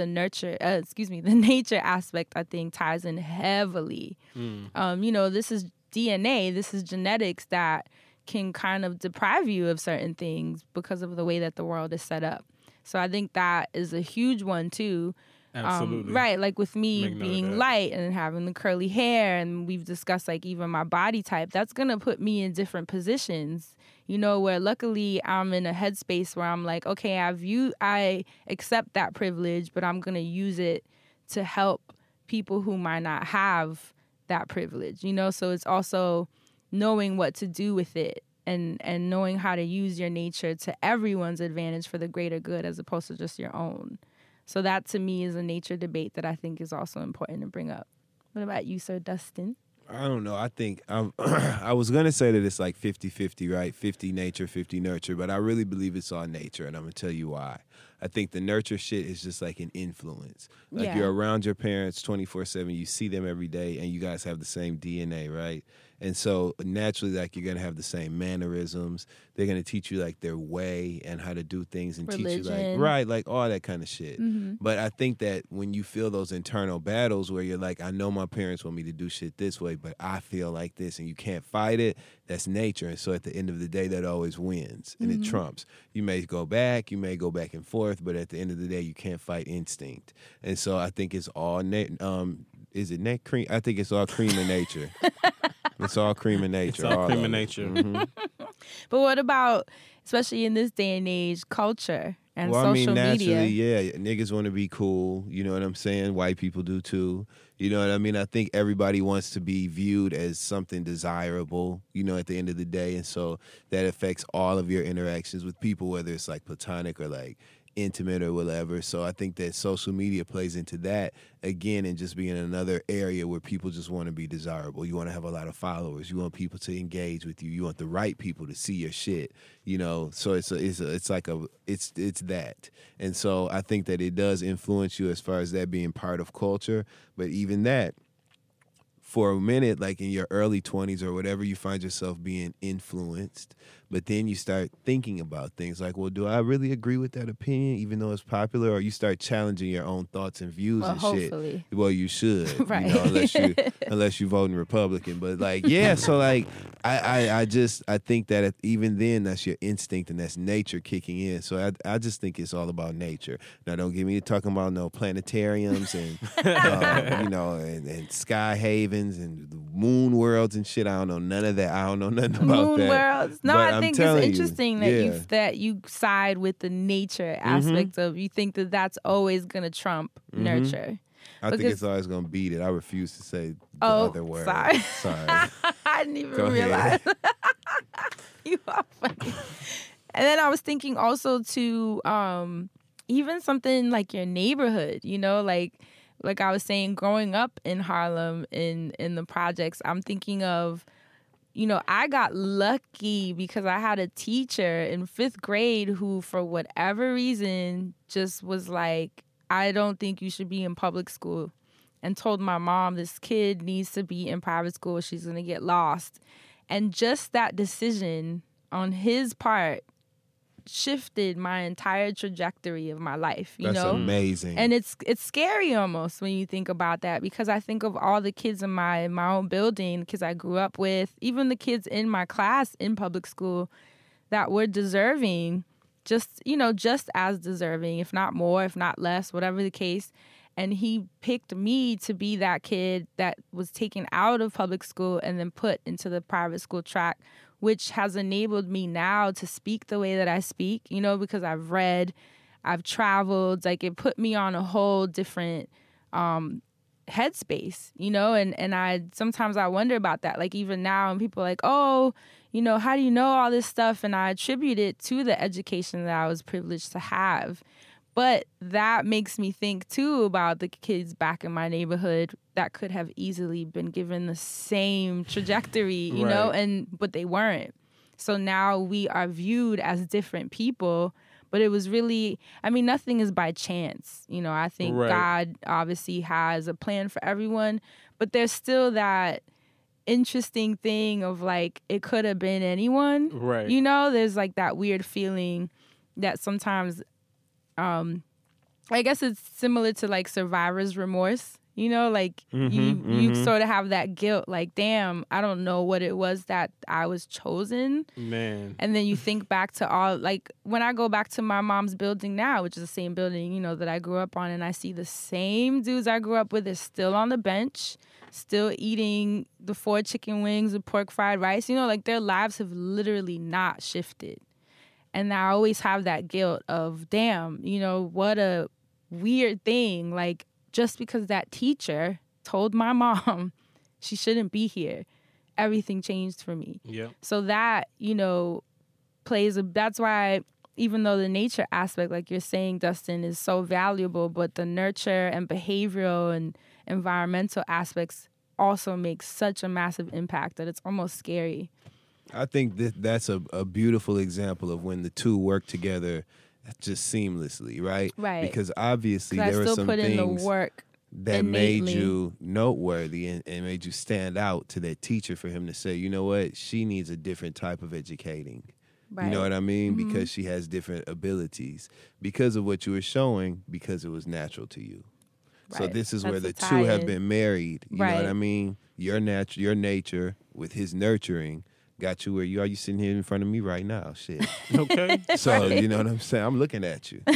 the nature aspect, I think, ties in heavily. You know, this is DNA, this is genetics that can kind of deprive you of certain things because of the way that the world is set up. So I think that is a huge one too.
Absolutely.
Right, like with me
Make note of
being
that.
light and having the curly hair, and we've discussed like even my body type, that's going to put me in different positions, you know, where luckily I'm in a headspace where I'm like, okay, I accept that privilege, but I'm going to use it to help people who might not have that privilege, you know? So it's also knowing what to do with it and knowing how to use your nature to everyone's advantage for the greater good as opposed to just your own. So that to me is a nature debate that I think is also important to bring up. What about you, Sir Dustin?
I don't know. I think I was going to say that it's like 50-50, right? 50 nature, 50 nurture. But I really believe it's all nature, and I'm going to tell you why. I think the nurture shit is just like an influence. Like you're around your parents 24/7. You see them every day, and you guys have the same DNA, right? And so naturally, like, you're going to have the same mannerisms. They're going to teach you, like, their way and how to do things and teach you, like,
Religion.
right, like, all that kind of shit. But I think that when you feel those internal battles where you're like, I know my parents want me to do shit this way, but I feel like this, and you can't fight it, that's nature. And so at the end of the day, that always wins, and it trumps. You may go back and forth, but at the end of the day, you can't fight instinct. And so I think it's all, is it net cream? I think it's all cream of nature. It's all cream of nature.
It's all cream
of
of
it.
nature.
But what about, especially in this day and age, culture and
Well,
social media?
yeah, niggas want to be cool. You know what I'm saying? White people do too. You know what I mean? I think everybody wants to be viewed as something desirable, you know, at the end of the day. And so that affects all of your interactions with people, whether it's like platonic or like intimate or whatever. So I think that social media plays into that again, and just being another area where people just want to be desirable. You want to have a lot of followers. You want people to engage with you. You want the right people to see your shit. You know, so it's that. And so I think that it does influence you as far as that being part of culture. But even that, for a minute, like in your early 20s or whatever, you find yourself being influenced. But then you start thinking about things like, well, do I really agree with that opinion, even though it's popular? Or you start challenging your own thoughts and views
Well,
and
hopefully.
shit. Well, you should,
Right.
you know, unless you voting Republican. But like, yeah, so like, I think that even then, that's your instinct and that's nature kicking in. So I just think it's all about nature. Now, don't get me talking about no planetariums and you know, and sky havens and the moon worlds and shit. I don't know none of that. I don't know nothing about
Moon
that.
worlds. No,
But
I
I'm
think
telling
it's
you,
interesting
yeah.
that you side with the nature aspect of, you think that that's always going to trump nurture.
I think
Because-
it's always gonna beat it. I refuse to say the
Oh,
other word.
sorry.
Sorry.
I didn't even
Go ahead.
realize. You are funny. And then I was thinking also to even something like your neighborhood, you know, like I was saying, growing up in Harlem in the projects, I'm thinking of, you know, I got lucky because I had a teacher in 5th grade who, for whatever reason, just was like, I don't think you should be in public school, and told my mom, this kid needs to be in private school. She's going to get lost. And just that decision on his part shifted my entire trajectory of my life, you
That's
know?
amazing.
And it's scary almost when you think about that, because I think of all the kids in my own building, kids I grew up with, even the kids in my class in public school that were deserving, just as deserving, if not more, if not less, whatever the case. And he picked me to be that kid that was taken out of public school and then put into the private school track, which has enabled me now to speak the way that I speak, you know, because I've read, I've traveled, like it put me on a whole different headspace, you know, and I sometimes I wonder about that. Like even now, and people are like, oh, you know, how do you know all this stuff? And I attribute it to the education that I was privileged to have. But that makes me think, too, about the kids back in my neighborhood that could have easily been given the same trajectory, you know, but they weren't. So now we are viewed as different people. But it was really, I mean, nothing is by chance. You know, I think God obviously has a plan for everyone. But there's still that interesting thing of like, it could have been anyone.
Right.
You know, there's like that weird feeling that sometimes, I guess it's similar to like survivor's remorse. You know, like you sort of have that guilt, like, damn, I don't know what it was that I was chosen.
Man.
And then you think back to all, like, when I go back to my mom's building now, which is the same building, you know, that I grew up on, and I see the same dudes I grew up with is still on the bench, still eating the 4 chicken wings with pork fried rice. You know, like, their lives have literally not shifted. And I always have that guilt of, damn, you know, what a weird thing. Like, just because that teacher told my mom she shouldn't be here, everything changed for me.
Yep.
So that, you know, that's why, even though the nature aspect, like you're saying, Dustin, is so valuable, but the nurture and behavioral and environmental aspects also make such a massive impact that it's almost scary.
I think that's a beautiful example of when the two work together just seamlessly, right?
Right.
Because obviously
I
there were
still
some
put in the
things
work
that made
innately.
you noteworthy and made you stand out to that teacher for him to say, you know what, she needs a different type of educating.
Right.
You know what I mean? Because she has different abilities. Because of what you were showing, because it was natural to you. So
Right.
this is where the
That's a
two have
tie-in.
been married. You know
Right.
what I mean? Your nature with his nurturing got you where you are. You sitting here in front of me right now. Shit.
Okay.
So, you know what I'm saying? I'm looking at you.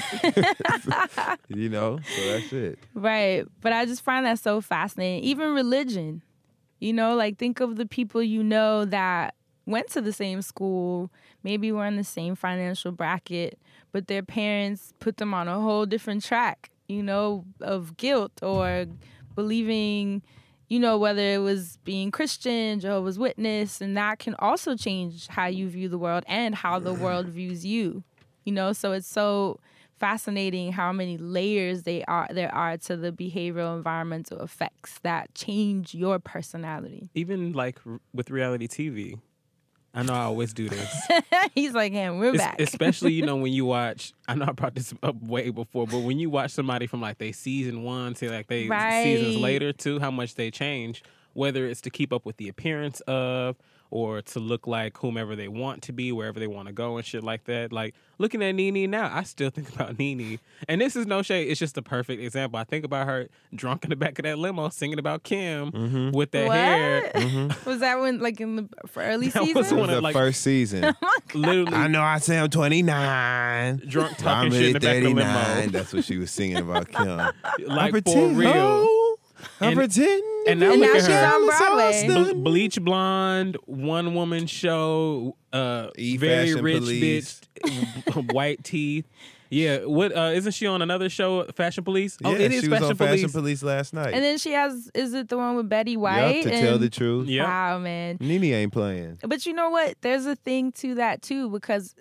You know? So that's it.
Right. But I just find that so fascinating. Even religion, you know, like think of the people you know that went to the same school, maybe were in the same financial bracket, but their parents put them on a whole different track, you know, of guilt or believing, you know, whether it was being Christian, Jehovah's Witness, and that can also change how you view the world and how the world views you, you know? So it's so fascinating how many layers there are to the behavioral environmental effects that change your personality.
Even like with reality TV. I know I always do this.
He's like, "Man, we're back."
Especially, you know, when you watch, I know I brought this up way before, but when you watch somebody from like they season 1 to like they seasons
Right.
later too, how much they change, whether it's to keep up with the appearance of or to look like whomever they want to be, wherever they want to go and shit like that. Like looking at Nene now, I still think about Nene. And this is no shade, it's just a perfect example. I think about her drunk in the back of that limo singing about Kim with that
What?
hair.
Was that when, like, for early
That
season?
was one
The
of like
first season.
literally
I know I say I'm 29.
drunk
I'm
talking shit in the back of the
39.
limo.
That's what she was singing about Kim.
Like for
pretend,
real.
ho. I'm
And-
pretending.
And now
And
look
now
at
she's
her.
on Broadway.
Bleach Blonde, one woman show,
E
very
Fashion
rich
Police.
bitch, white teeth. Yeah, what isn't she on another show, Fashion Police?
Yeah,
Oh, it is
she was
Fashion
on
Police.
Fashion Police last night.
And then she is it the one with Betty White?
Yep, to tell the truth.
Yep.
Wow, man.
Nene ain't playing.
But you know what? There's a thing to that too, because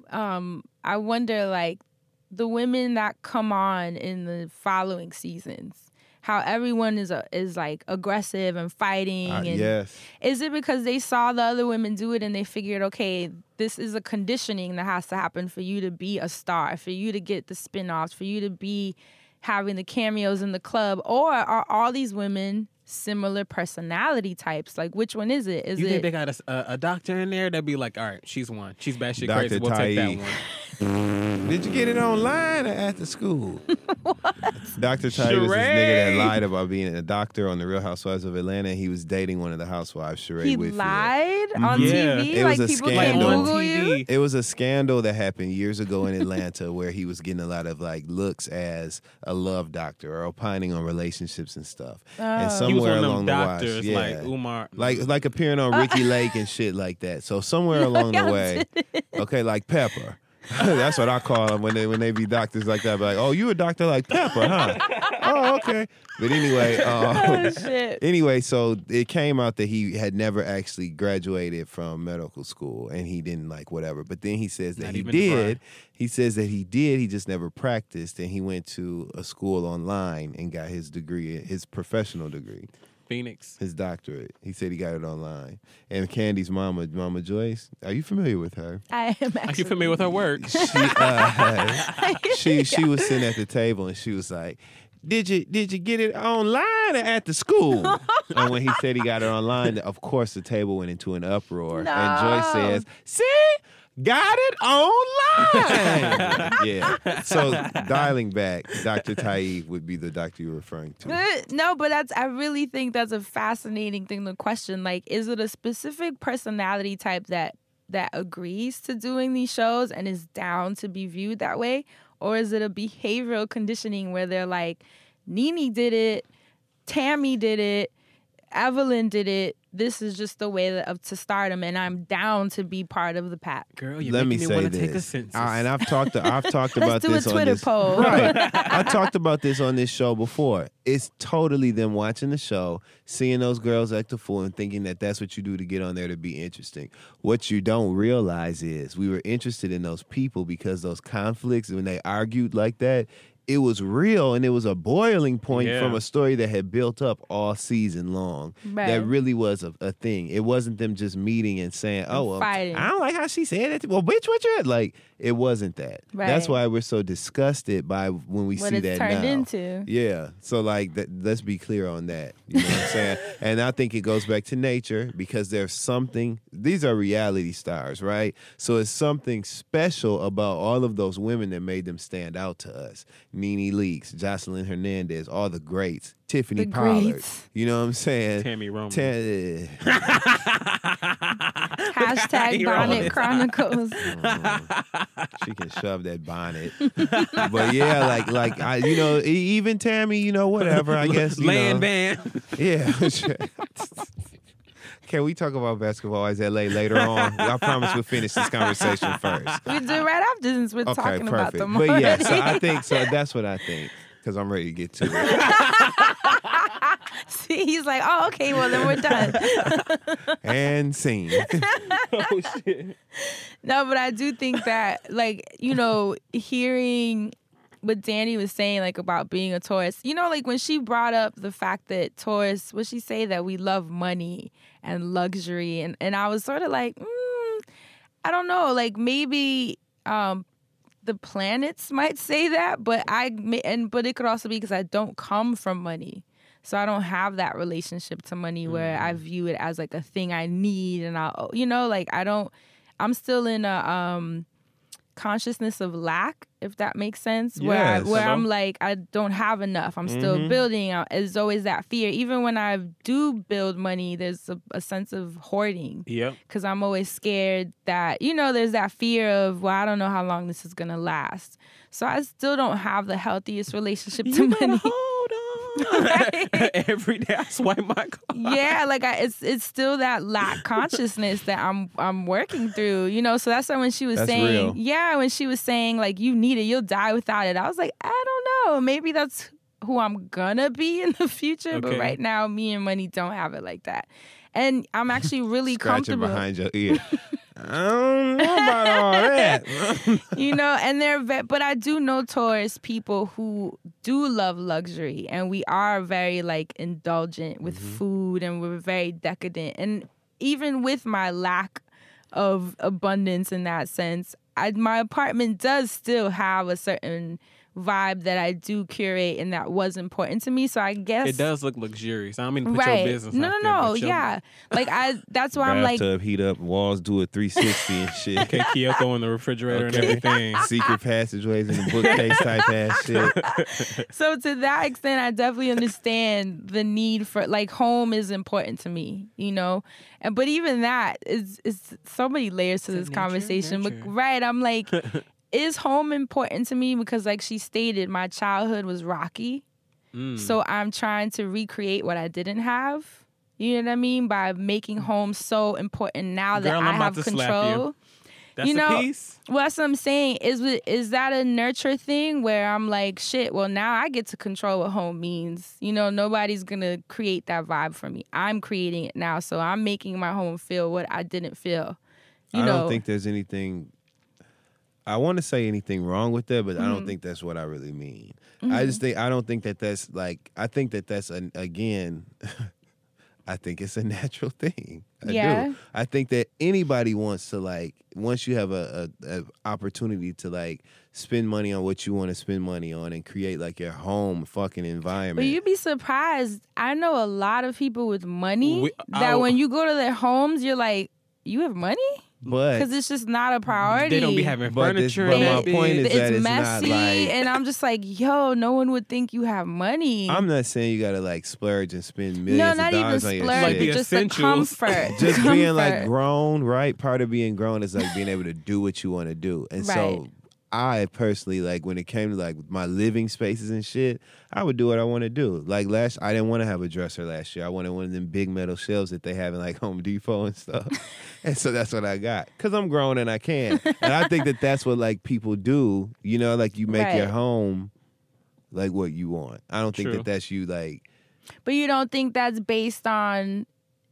I wonder, like, the women that come on in the following seasons, how everyone is like aggressive and fighting. And
Yes.
is it because they saw the other women do it and they figured, okay, this is a conditioning that has to happen for you to be a star, for you to get the spin-offs, for you to be having the cameos in the club? Or are all these women similar personality types? Like, which one is it? Is
You
it
think they got a doctor in there that'd be like, all right, she's one. She's batshit
Dr.
crazy. We'll take that
Taib.
one.
Did you get it online or at the school? Dr. Ty was this nigga that
Sheree.
lied about being a doctor on The Real Housewives of Atlanta. He was dating one of the housewives, Sheree
he
Whitfield.
lied on
Yeah.
TV?
It
Like,
was a
people
scandal.
can
On
Google you?
TV.
It was a scandal that happened years ago in Atlanta where he was getting a lot of like looks as a love doctor or opining on relationships and stuff. And
He was
somewhere
one of
along
them
the
doctors
wise, yeah.
like Umar.
like appearing on Ricky Lake and shit like that. So somewhere along the way, okay, like Pepper. That's what I call them when they be doctors like that. Be like, oh, you a doctor like Pepper, huh? Oh, okay. But anyway,
Oh, shit.
anyway, so it came out that he had never actually graduated from medical school and he didn't like whatever. But then he says that
Not
he
even
did. He says that he did. He just never practiced, and he went to a school online and got his degree, his professional degree.
Phoenix.
His doctorate. He said he got it online. And Candy's mama, Mama Joyce, are you familiar with her?
I am
Are
actually.
you familiar with her work?
She was sitting at the table and she was like, Did you get it online or at the school? And when he said he got it online, of course the table went into an uproar.
No.
And Joyce says, See? Got it online. Yeah. So dialing back, Dr. Taib would be the doctor you're referring to.
No, but I really think that's a fascinating thing to question. Like, is it a specific personality type that agrees to doing these shows and is down to be viewed that way? Or is it a behavioral conditioning where they're like, Nene did it, Tammy did it, Evelyn did it. This is just the way to stardom, and I'm down to be part of the pack.
Girl, you're
Let me
making me
say
want to take a
this,
census.
and I've talked about
Let's do
this
a
on
Twitter
this.
poll.
Right, I talked about this on this show before. It's totally them watching the show, seeing those girls act a fool, and thinking that that's what you do to get on there to be interesting. What you don't realize is we were interested in those people because those conflicts, when they argued like that, it was real, and it was a boiling point from a story that had built up all season long.
Right.
That really was a thing. It wasn't them just meeting and saying, "Oh, well,
Fighting.
I don't like how she said it." Well, bitch, what you like? It wasn't that.
Right.
That's why we're so disgusted by when we
What
see
it's
that
turned
now.
into.
Yeah. So like, let's be clear on that. You know what I'm saying? And I think it goes back to nature because there's something. These are reality stars, right? So it's something special about all of those women that made them stand out to us. Nene Leakes, Jocelyn Hernandez, all the greats, Tiffany
The
Pollard.
greats.
You know what I'm saying?
Tammy Roman.
Hashtag Bonnet Chronicles.
She can shove that bonnet. But yeah, like I, even Tammy, whatever, I guess.
Land band.
Yeah. Can we talk about basketball as LA later on? I promise we'll finish this conversation first.
We do right after since we're talking about them
But
already.
yeah, so I think that's what I think. Because I'm ready to get to it.
See, he's like, oh, okay, well, then we're done.
And scene.
Oh, shit.
No, but I do think that, hearing what Danny was saying, about being a Taurus, when she brought up the fact that Taurus, what she say that we love money and luxury, and I was sort of like, I don't know, maybe the planets might say that, but it could also be because I don't come from money. So I don't have that relationship to money where I view it as a thing I need, and I'm still in a consciousness of lack, if that makes sense.
Yes.
Where I'm like, I don't have enough. I'm still building. There's always that fear. Even when I do build money, there's a sense of hoarding.
Yep.
Because I'm always scared that, there's that fear of, well, I don't know how long this is going to last. So I still don't have the healthiest relationship to money.
Hold on. Every day I swipe my card.
Yeah, it's still that lack consciousness that I'm working through, So that's why when she was saying,
real.
when she was saying you need it, you'll die without it. I was like, I don't know, maybe that's who I'm gonna be in the future, but right now, me and money don't have it like that, and I'm actually really
Scratching
comfortable
behind your ear. I don't know about all that.
and but I do know Taurus people who do love luxury, and we are very indulgent with food, and we're very decadent. And even with my lack of abundance in that sense, my apartment does still have a certain vibe that I do curate, and that was important to me. So I guess
it does look luxurious. I don't mean to put your business
No,
out there,
no,
but your-
yeah. That's why I'm like,
Bathtub heat up, walls do a 360 and shit.
Okay, Kyoko in the refrigerator and
Okay.
everything.
Secret passageways in the bookcase type ass shit.
so to that extent, I definitely understand the need for home is important to me, but even that is so many layers to this
nature,
conversation.
nurture.
But right, I'm like, is home important to me? Because like she stated, my childhood was rocky. So I'm trying to recreate what I didn't have. You know what I mean? By making home so important now that
Girl,
I
I'm about
have
to slap you.
control.
That's a piece.
Well, that's what I'm saying. Is that a nurture thing where I'm like, shit, well, now I get to control what home means. Nobody's going to create that vibe for me. I'm creating it now. So I'm making my home feel what I didn't feel.
I don't think there's anything... I want to say anything wrong with that, but I don't think that's what I really mean. I don't think that that's I think that that's, again... I think it's a natural thing. I do. I think that anybody wants to once you have a opportunity to spend money on what you want to spend money on and create your home fucking environment.
But you'd be surprised. I know a lot of people with money that when you go to their homes, you're like, you have money?
But
because it's just not a priority.
They don't be having
But
furniture.
but my
in that
point
bitch.
is that
it's
it's
messy,
not like
and I'm just like, yo, no one would think you have money.
I'm not saying you gotta like splurge and spend millions
no,
of
not even
dollars on your
splurge,
Like
shit.
the
but just the
essentials.
comfort.
Just being like
Comfort.
grown, right? Part of being grown is like being able to do what you want to do. And so
Right.
I personally, like when it came to like my living spaces and shit, I would do what I want to do. Like I didn't want to have a dresser last year. I wanted one of them big metal shelves that they have in like Home Depot and stuff. And so that's what I got. Because I'm grown and I can. And I think that that's what like people do. You know, like you make your
Right.
home like what you want. I don't think
True.
that that's you like.
But you don't think that's based on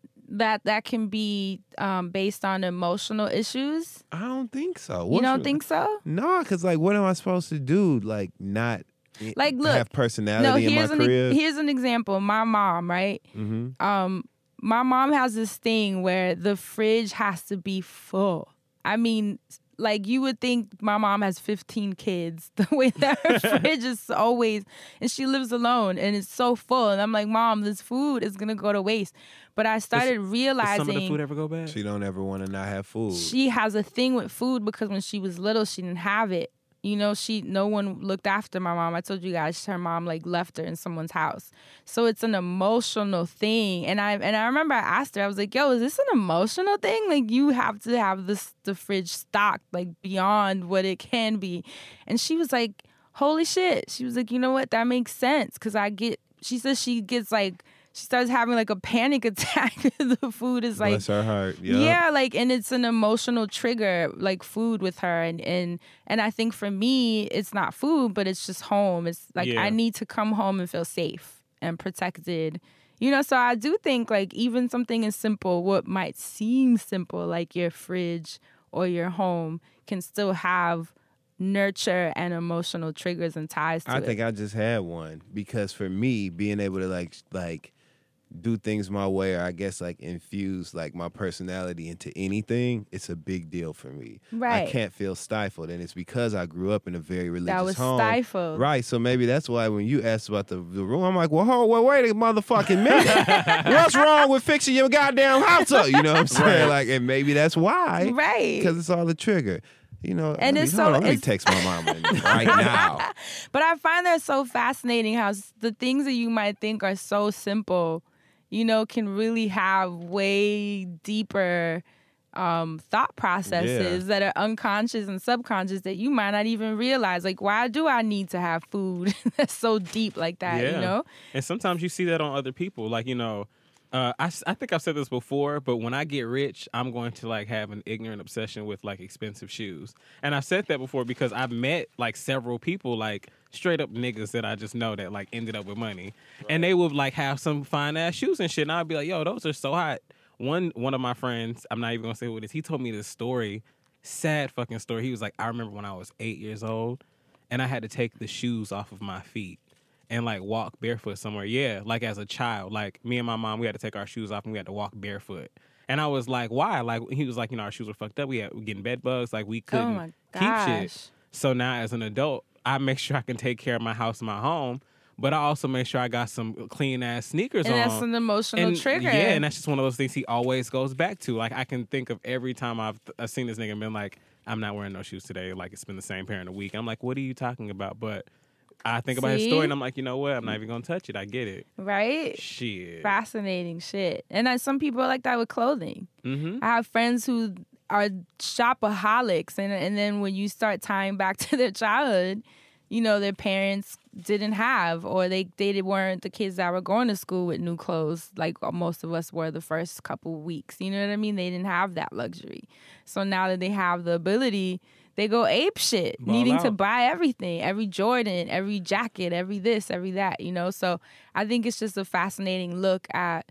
that can be based on emotional issues?
I don't think so.
You don't think so?
No, because like, what am I supposed to do? Like, not
Like, look,
have personality in my crib.
here's an example. My mom, right?
Mm-hmm.
My mom has this thing where the fridge has to be full. I mean, like you would think my mom has 15 kids, the way that her fridge is always, and she lives alone and it's so full. And I'm like, Mom, this food is gonna go to waste. But I started
Does
realizing
some of the food ever go bad?
She don't ever want to not have food.
she has a thing with food because when she was little, she didn't have it. You know, no one looked after my mom. I told you guys her mom like left her in someone's house. So it's an emotional thing. And I remember I asked her, I was like, yo, is this an emotional thing? Like you have to have the fridge stocked like beyond what it can be. And she was like, holy shit. She was like, you know what? That makes sense. Cause she says she gets like, she starts having like a panic attack. The food is like,
Bless her heart. Yep.
yeah, like, and it's an emotional trigger, like food with her, and I think for me, it's not food, but it's just home. It's like
Yeah.
I need to come home and feel safe and protected, you know. So I do think like even something as simple, what might seem simple, like your fridge or your home, can still have nurture and emotional triggers and ties to
I
it.
think I just had one because for me, being able to like do things my way, or I guess like infuse like my personality into anything, it's a big deal for me.
Right.
I can't feel stifled, and it's because I grew up in a very religious
That was
home.
stifled.
Right. So maybe that's why when you asked about the room, I'm like, well, wait a motherfucking minute. What's wrong with fixing your goddamn house up? You know what I'm saying? Like, and maybe that's why.
Right.
Because it's all the trigger. You know,
And it's so-
let me
it's-
text my mama right now.
But I find that so fascinating how the things that you might think are so simple, you know, can really have way deeper thought processes that are unconscious and subconscious that you might not even realize. Like, why do I need to have food that's so deep like that, you know?
And sometimes you see that on other people. Like, you know, I think I've said this before, but when I get rich, I'm going to like have an ignorant obsession with like expensive shoes. And I've said that before because I've met like several people, like straight up niggas that I just know that like ended up with money. Right. And they would like have some fine ass shoes and shit. And I'd be like, yo, those are so hot. One of my friends, I'm not even gonna say who it is, he told me this story, sad fucking story. He was like, I remember when I was 8 years old and I had to take the shoes off of my feet and like walk barefoot somewhere. Yeah, like as a child, like me and my mom, we had to take our shoes off and we had to walk barefoot. And I was like, why? Like he was like, you know, our shoes were fucked up. We were getting bed bugs. Like we couldn't keep shit. So now as an adult, I make sure I can take care of my house and my home, but I also make sure I got some clean ass sneakers on.
And that's an emotional trigger.
Yeah, and that's just one of those things he always goes back to. Like I can think of every time I've seen this nigga and been like, I'm not wearing no shoes today. Like it's been the same pair in a week. I'm like, what are you talking about? But I think about his story and I'm like, you know what? I'm not even gonna touch it. I get it.
Right?
Shit.
Fascinating shit. And some people are like that with clothing.
Mm-hmm.
I have friends who are shopaholics, and then when you start tying back to their childhood, you know, their parents didn't have, or they weren't the kids that were going to school with new clothes like most of us were the first couple weeks. You know what I mean? They didn't have that luxury. So now that they have the ability, they go ape shit, needing to buy everything, every Jordan, every jacket, every this, every that, you know? So I think it's just a fascinating look at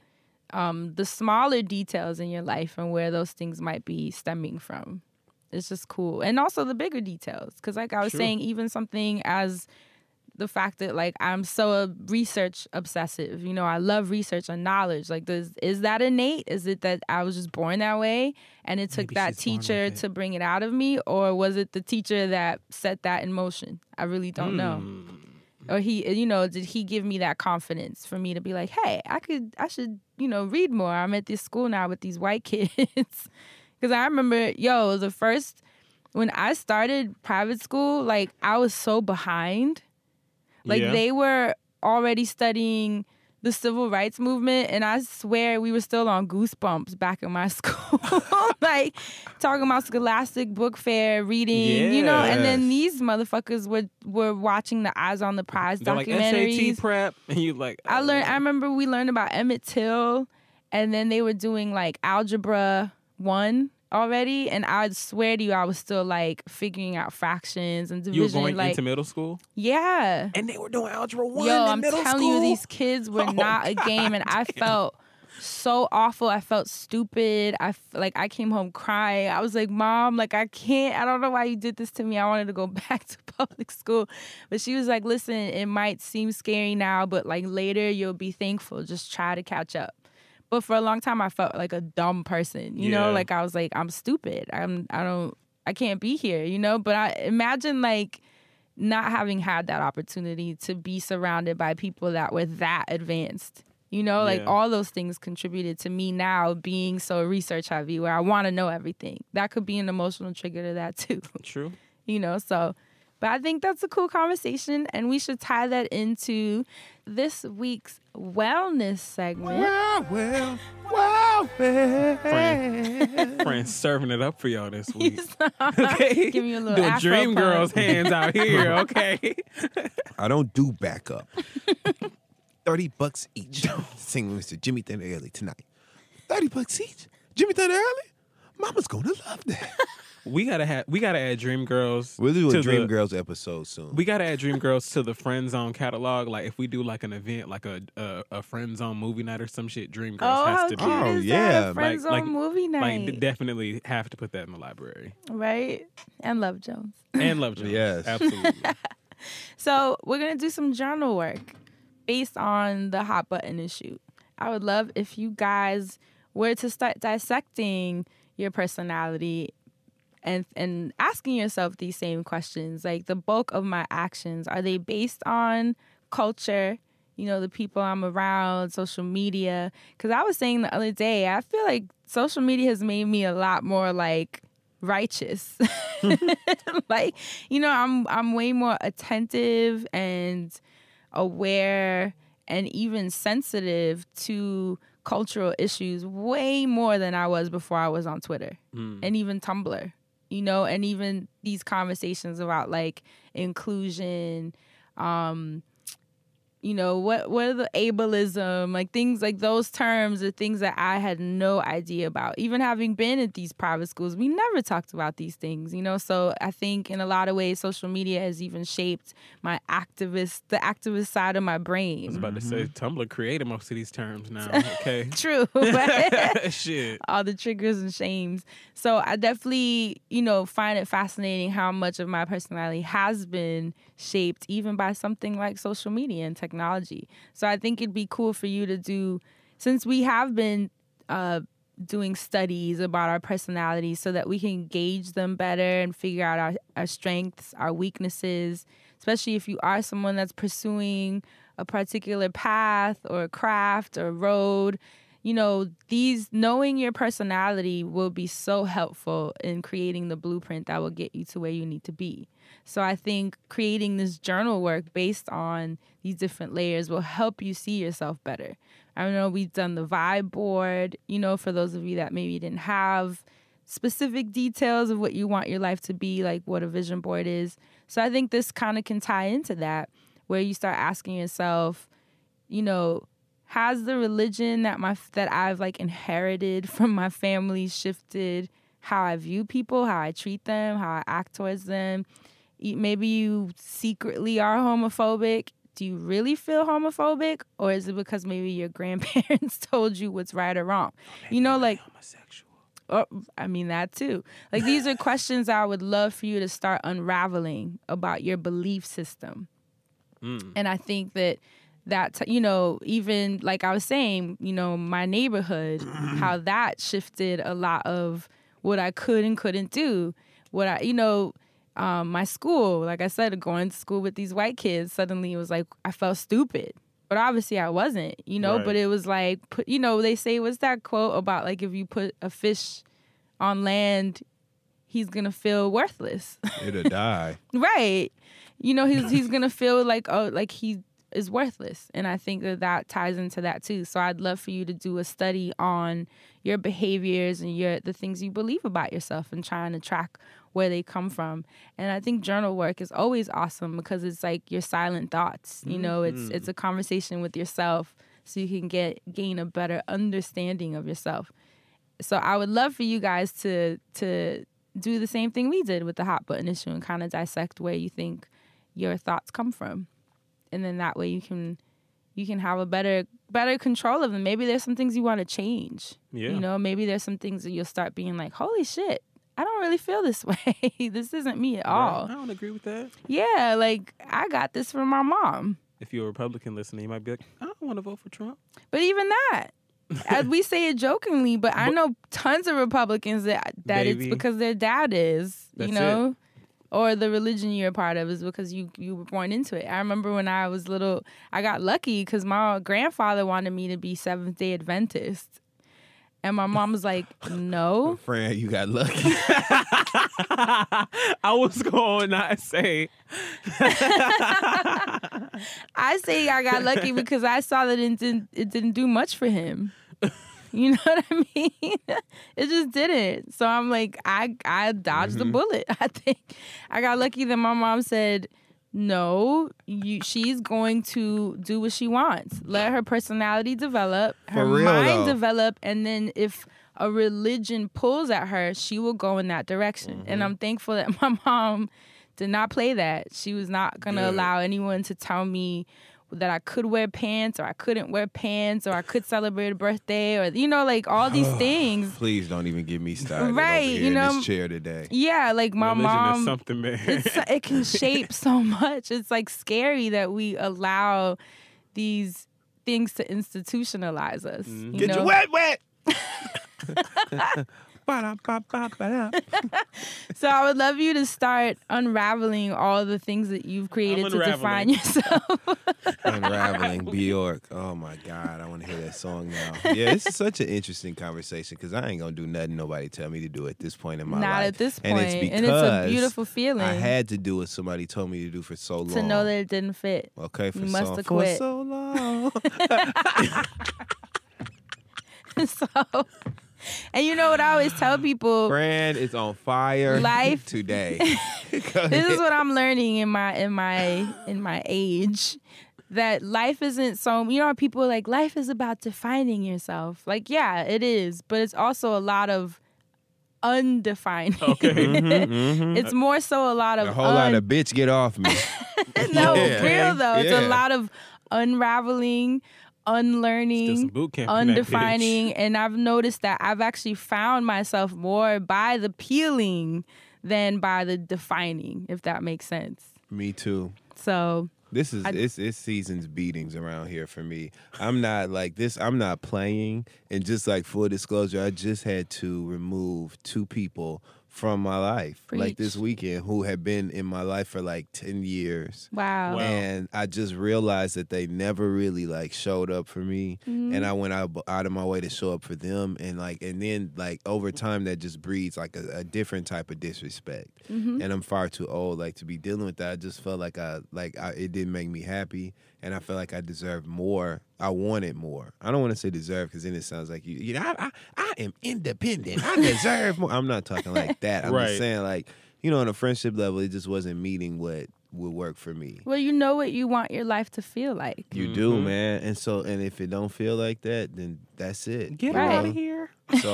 the smaller details in your life and where those things might be stemming from. It's just cool. And also the bigger details. Because like I was saying, even something as the fact that like I'm so research obsessive, you know, I love research and knowledge. Like, is that innate? Is it that I was just born that way and it took that teacher to bring it out of me? Or was it the teacher that set that in motion? I really don't know. Or he, you know, did he give me that confidence for me to be like, hey, I should, you know, read more. I'm at this school now with these white kids. Because I remember, the first, when I started private school, like, I was so behind. Like, they were already studying the civil rights movement, and I swear we were still on Goosebumps back in my school. Like, talking about Scholastic Book Fair, reading, and then these motherfuckers were watching the Eyes on the Prize documentaries.
Like SAT prep, and you like...
I remember we learned about Emmett Till, and then they were doing, like, Algebra 1 already, and I swear to you, I was still like figuring out fractions and division.
You were going into middle school?
Yeah.
And they were doing Algebra 1
I'm
middle
telling
school?
you, these kids were not a game, and I felt so awful. I felt stupid. I came home crying. I was like, Mom, like, I don't know why you did this to me. I wanted to go back to public school. But she was like, listen, it might seem scary now, but like later you'll be thankful. Just try to catch up. But for a long time, I felt like a dumb person, you know? Like, I was like, I'm stupid. I can't be here, you know? But I imagine, like, not having had that opportunity to be surrounded by people that were that advanced, you know? Like, all those things contributed to me now being so research heavy, where I want to know everything. That could be an emotional trigger to that, too.
True.
You know, so... But I think that's a cool conversation, and we should tie that into this week's wellness segment.
Friends serving it up for y'all this week.
Okay. Give me a little
Doing
Afro
Dream
pump.
Girls hands out here, okay?
I don't do backup. $30 each. Sing Mr. Jimmy Thunder Early tonight. $30 each. Jimmy Thunder Early? Mama's gonna love that.
We gotta add Dream Girls.
We'll do
to
a Dream Girls episode soon.
We gotta add Dream Girls to the Friend Zone catalog. Like if we do like an event, like a Friend Zone movie night or some shit, Dream Girls has to be.
Oh,
yeah.
A Friend Zone movie night.
Like definitely have to put that in the library.
Right? And Love Jones.
And Love Jones.
Yes.
Absolutely.
So we're gonna do some journal work based on the hot button issue. I would love if you guys were to start dissecting your personality and asking yourself these same questions. Like, the bulk of my actions, are they based on culture, you know, the people I'm around, social media? Because I was saying the other day, I feel like social media has made me a lot more, like, righteous. Like, you know, I'm way more attentive and aware and even sensitive to cultural issues way more than I was before I was on Twitter and even Tumblr, you know, and even these conversations about like inclusion, you know, what are the ableism, like things like those terms are things that I had no idea about. Even having been at these private schools, we never talked about these things, you know? So I think in a lot of ways, social media has even shaped the activist side of my brain.
I was about to say, Tumblr created most of these terms now, okay?
True.
Shit.
All the triggers and shames. So I definitely, you know, find it fascinating how much of my personality has been shaped even by something like social media and technology. So I think it'd be cool for you to do, since we have been doing studies about our personalities so that we can gauge them better and figure out our strengths, our weaknesses, especially if you are someone that's pursuing a particular path or craft or road. You know, knowing your personality will be so helpful in creating the blueprint that will get you to where you need to be. So I think creating this journal work based on these different layers will help you see yourself better. I know we've done the vibe board, you know, for those of you that maybe didn't have specific details of what you want your life to be, like what a vision board is. So I think this kind of can tie into that, where you start asking yourself, you know, has the religion that I've like inherited from my family shifted how I view people, how I treat them, how I act towards them? Maybe you secretly are homophobic. Do you really feel homophobic? Or is it because maybe your grandparents told you what's right or wrong? You know, like,
homosexual.
Oh, I mean, that too. Like, these are questions I would love for you to start unraveling about your belief system. And I think that, you know, even like I was saying, you know, my neighborhood, how that shifted a lot of what I could and couldn't do. My school, like I said, going to school with these white kids, suddenly it was like I felt stupid. But obviously I wasn't, you know,
Right.
But it was like, you know, they say, what's that quote about like if you put a fish on land, he's gonna feel worthless.
It'll die.
Right. You know, he's gonna feel like he is worthless, and I think that ties into that too. So I'd love for you to do a study on your behaviors and the things you believe about yourself, and trying to track where they come from. And I think journal work is always awesome because it's like your silent thoughts. You know, it's a conversation with yourself, so you can gain a better understanding of yourself. So I would love for you guys to do the same thing we did with the hot button issue and kind of dissect where you think your thoughts come from. And then that way you can have a better control of them. Maybe there's some things you want to change.
Yeah.
You know, maybe there's some things that you'll start being like, holy shit, I don't really feel this way. This isn't me at all.
I don't agree with that.
Yeah, like I got this from my mom.
If you're a Republican listener, you might be like, I don't want to vote for Trump.
But even that, as we say it jokingly, but I know tons of Republicans that it's because their dad is,
That's
you know, or the religion you're a part of is because you were born into it. I remember when I was little, I got lucky because my grandfather wanted me to be Seventh-day Adventist. And my mom was like, no.
Friend, you got lucky.
I was going to say.
I say I got lucky because I saw that it didn't do much for him. You know what I mean? It just didn't. So I'm like, I dodged the bullet. I think I got lucky that my mom said, no, she's going to do what she wants. Let her personality develop, her mind develop, and then if a religion pulls at her, she will go in that direction. And I'm thankful that my mom did not play that. She was not going to allow anyone to tell me that I could wear pants or I couldn't wear pants or I could celebrate a birthday or, you know, like all these things.
Please don't even get me started
right,
over here
you know,
in this chair today.
Yeah, like my
Religion
mom.
is something, man.
It can shape so much. It's like scary that we allow these things to institutionalize us. You
Get
know?
your wet.
So I would love you to start unraveling all the things that you've created to define yourself.
Unraveling Bjork. Oh my God, I want to hear that song now. Yeah, this is such an interesting conversation because I ain't gonna do nothing nobody tell me to do at this point in my life.
Not at this point.
And it's because
and it's a beautiful feeling.
I had to do what somebody told me to do for so long.
To know that it didn't fit.
Okay,
you must have quit.
For so long.
So, and you know what I always tell people?
Brand is on fire.
Life
today.
This is what I'm learning in my age. That life isn't so, you know how people are like, life is about defining yourself. Like, yeah, it is, but it's also a lot of undefining.
Okay.
It's more so a lot of
a whole lot of bitch get off me.
No,
Yeah.
real though. It's
Yeah.
a lot of unraveling,
Still some
unlearning,
boot camp in that
undefining,
bitch.
and I've noticed that I've actually found myself more by the peeling than by the defining, if that makes sense.
Me too.
So
This is it's season's beatings around here for me. I'm not like this. I'm not playing. And just like full disclosure, I just had to remove 2 people from my life, like this weekend, who had been in my life for like 10 years.
wow.
And I just realized that they never really like showed up for me, and I went out of my way to show up for them, and then over time that just breeds like a different type of disrespect. And I'm far too old like to be dealing with that. I just felt like it didn't make me happy, and I felt like I deserved more. I wanted more. I don't want to say deserve because then it sounds like you know, I am independent. I deserve more. I'm not talking like that. I'm just saying like, you know, on a friendship level, it just wasn't meeting what would work for me.
Well, you know what you want your life to feel like.
You do, man. And if it don't feel like that, then that's it.
Get
Right.
out of here.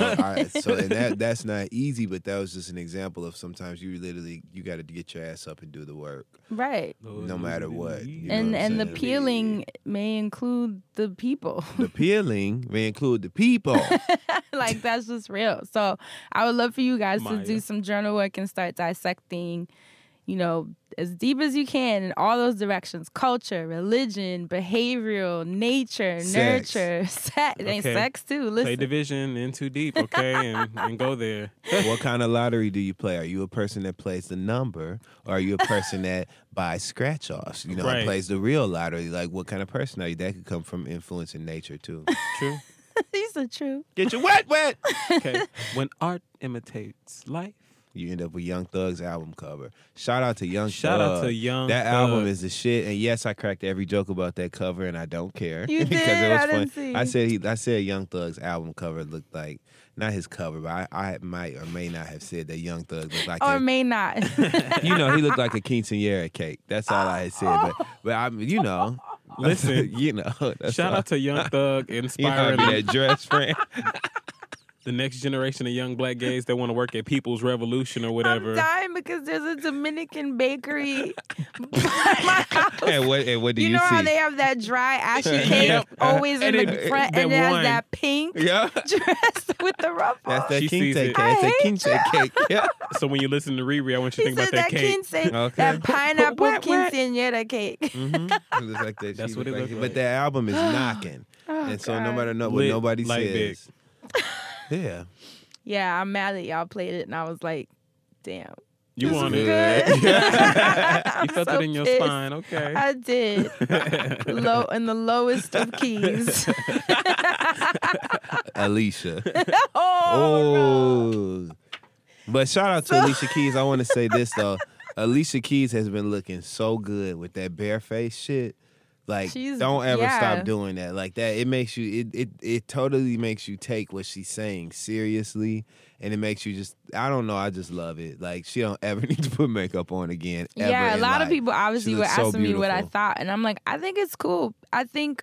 That's not easy, but that was just an example of sometimes you got to get your ass up and do the work,
Right.
no matter what. You know
And
what I'm
the
saying?
peeling may include the people.
The peeling may include the people.
Like that's just real. So I would love for you guys to
Maya.
do some journal work and start dissecting, you know, as deep as you can in all those directions: culture, religion, behavioral, nature,
Sex.
nurture, sex, and
Okay.
sex too.
Play
Listen,
division in too deep, okay, and go there.
What kind of lottery do you play? Are you a person that plays the number, or are you a person that buys scratch-offs? You know, and
Right.
plays the real lottery. Like, what kind of person are you? That could come from influence in nature too.
True.
These are true.
Get your wet.
Okay. When art imitates life.
You end up with Young Thug's album cover. Shout out to Young
Shout
Thug.
out to Young
That
Thug.
album is the shit. And yes, I cracked every joke about that cover, and I don't care.
You
because
did?
it was
I
fun.
didn't see.
I said Young Thug's album cover looked like, not his cover, but I might or may not have said that Young Thug looked like
Or may not.
he looked like a quinceañera cake. That's all I had said. But I,
Listen,
that's
shout
all.
out to Young Thug
You know,
inspiring
that dress, friend.
the next generation of young black gays that want to work at People's Revolution or whatever.
I'm dying because there's a Dominican bakery by my house.
And what do you
know
see?
how they have that dry ashy cake
Yep.
always in
And
the
it-
front,
that
and it has
one.
that pink
Yeah.
dress with the ruffle.
That's that
She sees
quince
it.
cake.
I
That's a
hate
quince cake. Yeah.
So when you listen to Riri, I want you to
He
think
said
about that cake.
quince,
Okay.
that pineapple
Wet, wet.
quinceañera cake.
Mm-hmm. It looks like that.
That's
She
what it
look
looked
But
like.
that album is knocking. And so no
God.
matter what
Lit
nobody
like
says. Yeah.
Yeah, I'm mad that y'all played it, and I was like, damn.
You
This is
wanted
good.
You felt
so
it in your
pissed.
spine. Okay.
I did. Low in the lowest of keys.
Alicia.
Oh,
Oh. But shout out to Alicia Keys. I want to say this though. Alicia Keys has been looking so good with that bare face shit. Like,
She's-
don't ever
yeah.
stop doing that. Like that, it makes you. It totally makes you take what she's saying seriously, and it makes you just. I don't know. I just love it. Like she don't ever need to put makeup on again. Ever
yeah, a
in
lot of
life.
people obviously
She
were
looks so
asking me what I
beautiful.
thought, and I'm like, I think it's cool. I think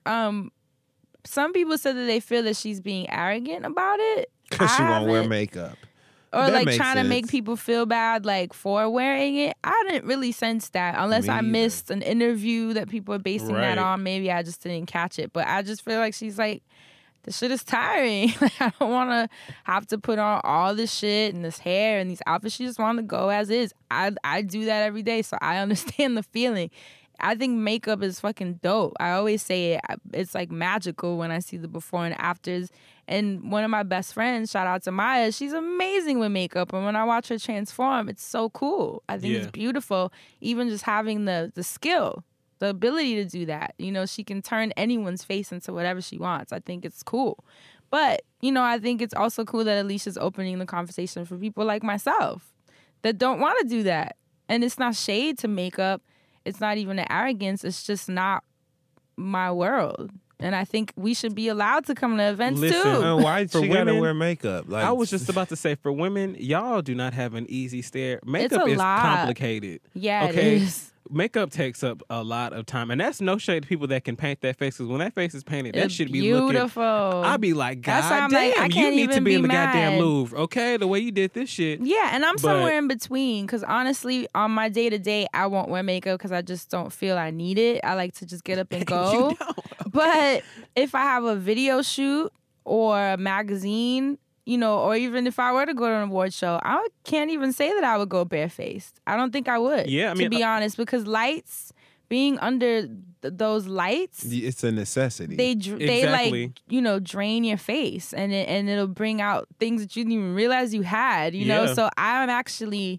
some people said that they feel that she's being arrogant about it.
Because she
I
won't wear
haven't.
makeup.
Or
That
like
makes
trying to make
sense.
people feel bad like for wearing it. I didn't really sense that unless
Me
I
either.
missed an interview that people are basing that
Right.
on. Maybe I just didn't catch it. But I just feel like she's like, this shit is tiring. Like, I don't want to have to put on all this shit and this hair and these outfits. She just wanted to go as is. I do that every day, so I understand the feeling. I think makeup is fucking dope. I always say it. It's like magical when I see the before and afters. And one of my best friends, shout out to Maya, she's amazing with makeup. And when I watch her transform, it's so cool. I think it's
Yeah.
beautiful. Even just having the skill, the ability to do that. You know, she can turn anyone's face into whatever she wants. I think it's cool. But, you know, I think it's also cool that Alicia's opening the conversation for people like myself that don't want to do that. And it's not shade to makeup. It's not even an arrogance. It's just not my world. And I think we should be allowed to come to events
Listen,
too.
Why
For
she gotta
women,
wear makeup? Like
I was just about to say, for women, y'all do not have an easy stare.
It's
Makeup
a
is
lot.
complicated.
Yeah,
okay?
it is.
Makeup takes up a lot of time, and that's no shade to people that can paint that face. Because when that face is painted, that
It's
should be
beautiful.
looking. I'd be like,
That's
God
why I'm
damn,
like, I
you
can't
need to
even
be in
be
the goddamn
mad.
Louvre, okay? The way you did this shit.
Yeah, and I'm
But-
somewhere in between because honestly, on my day to day, I won't wear makeup because I just don't feel I need it. I like to just get up and go. But if I have a video shoot or a magazine, you know, or even if I were to go to an award show, I can't even say that I would go barefaced. I don't think I would.
Yeah, I mean,
to be honest, because lights, being under those lights,
it's a necessity.
they
Exactly.
like, you know, drain your face and it'll bring out things that you didn't even realize you had, you know.
Yeah.
So I'm actually,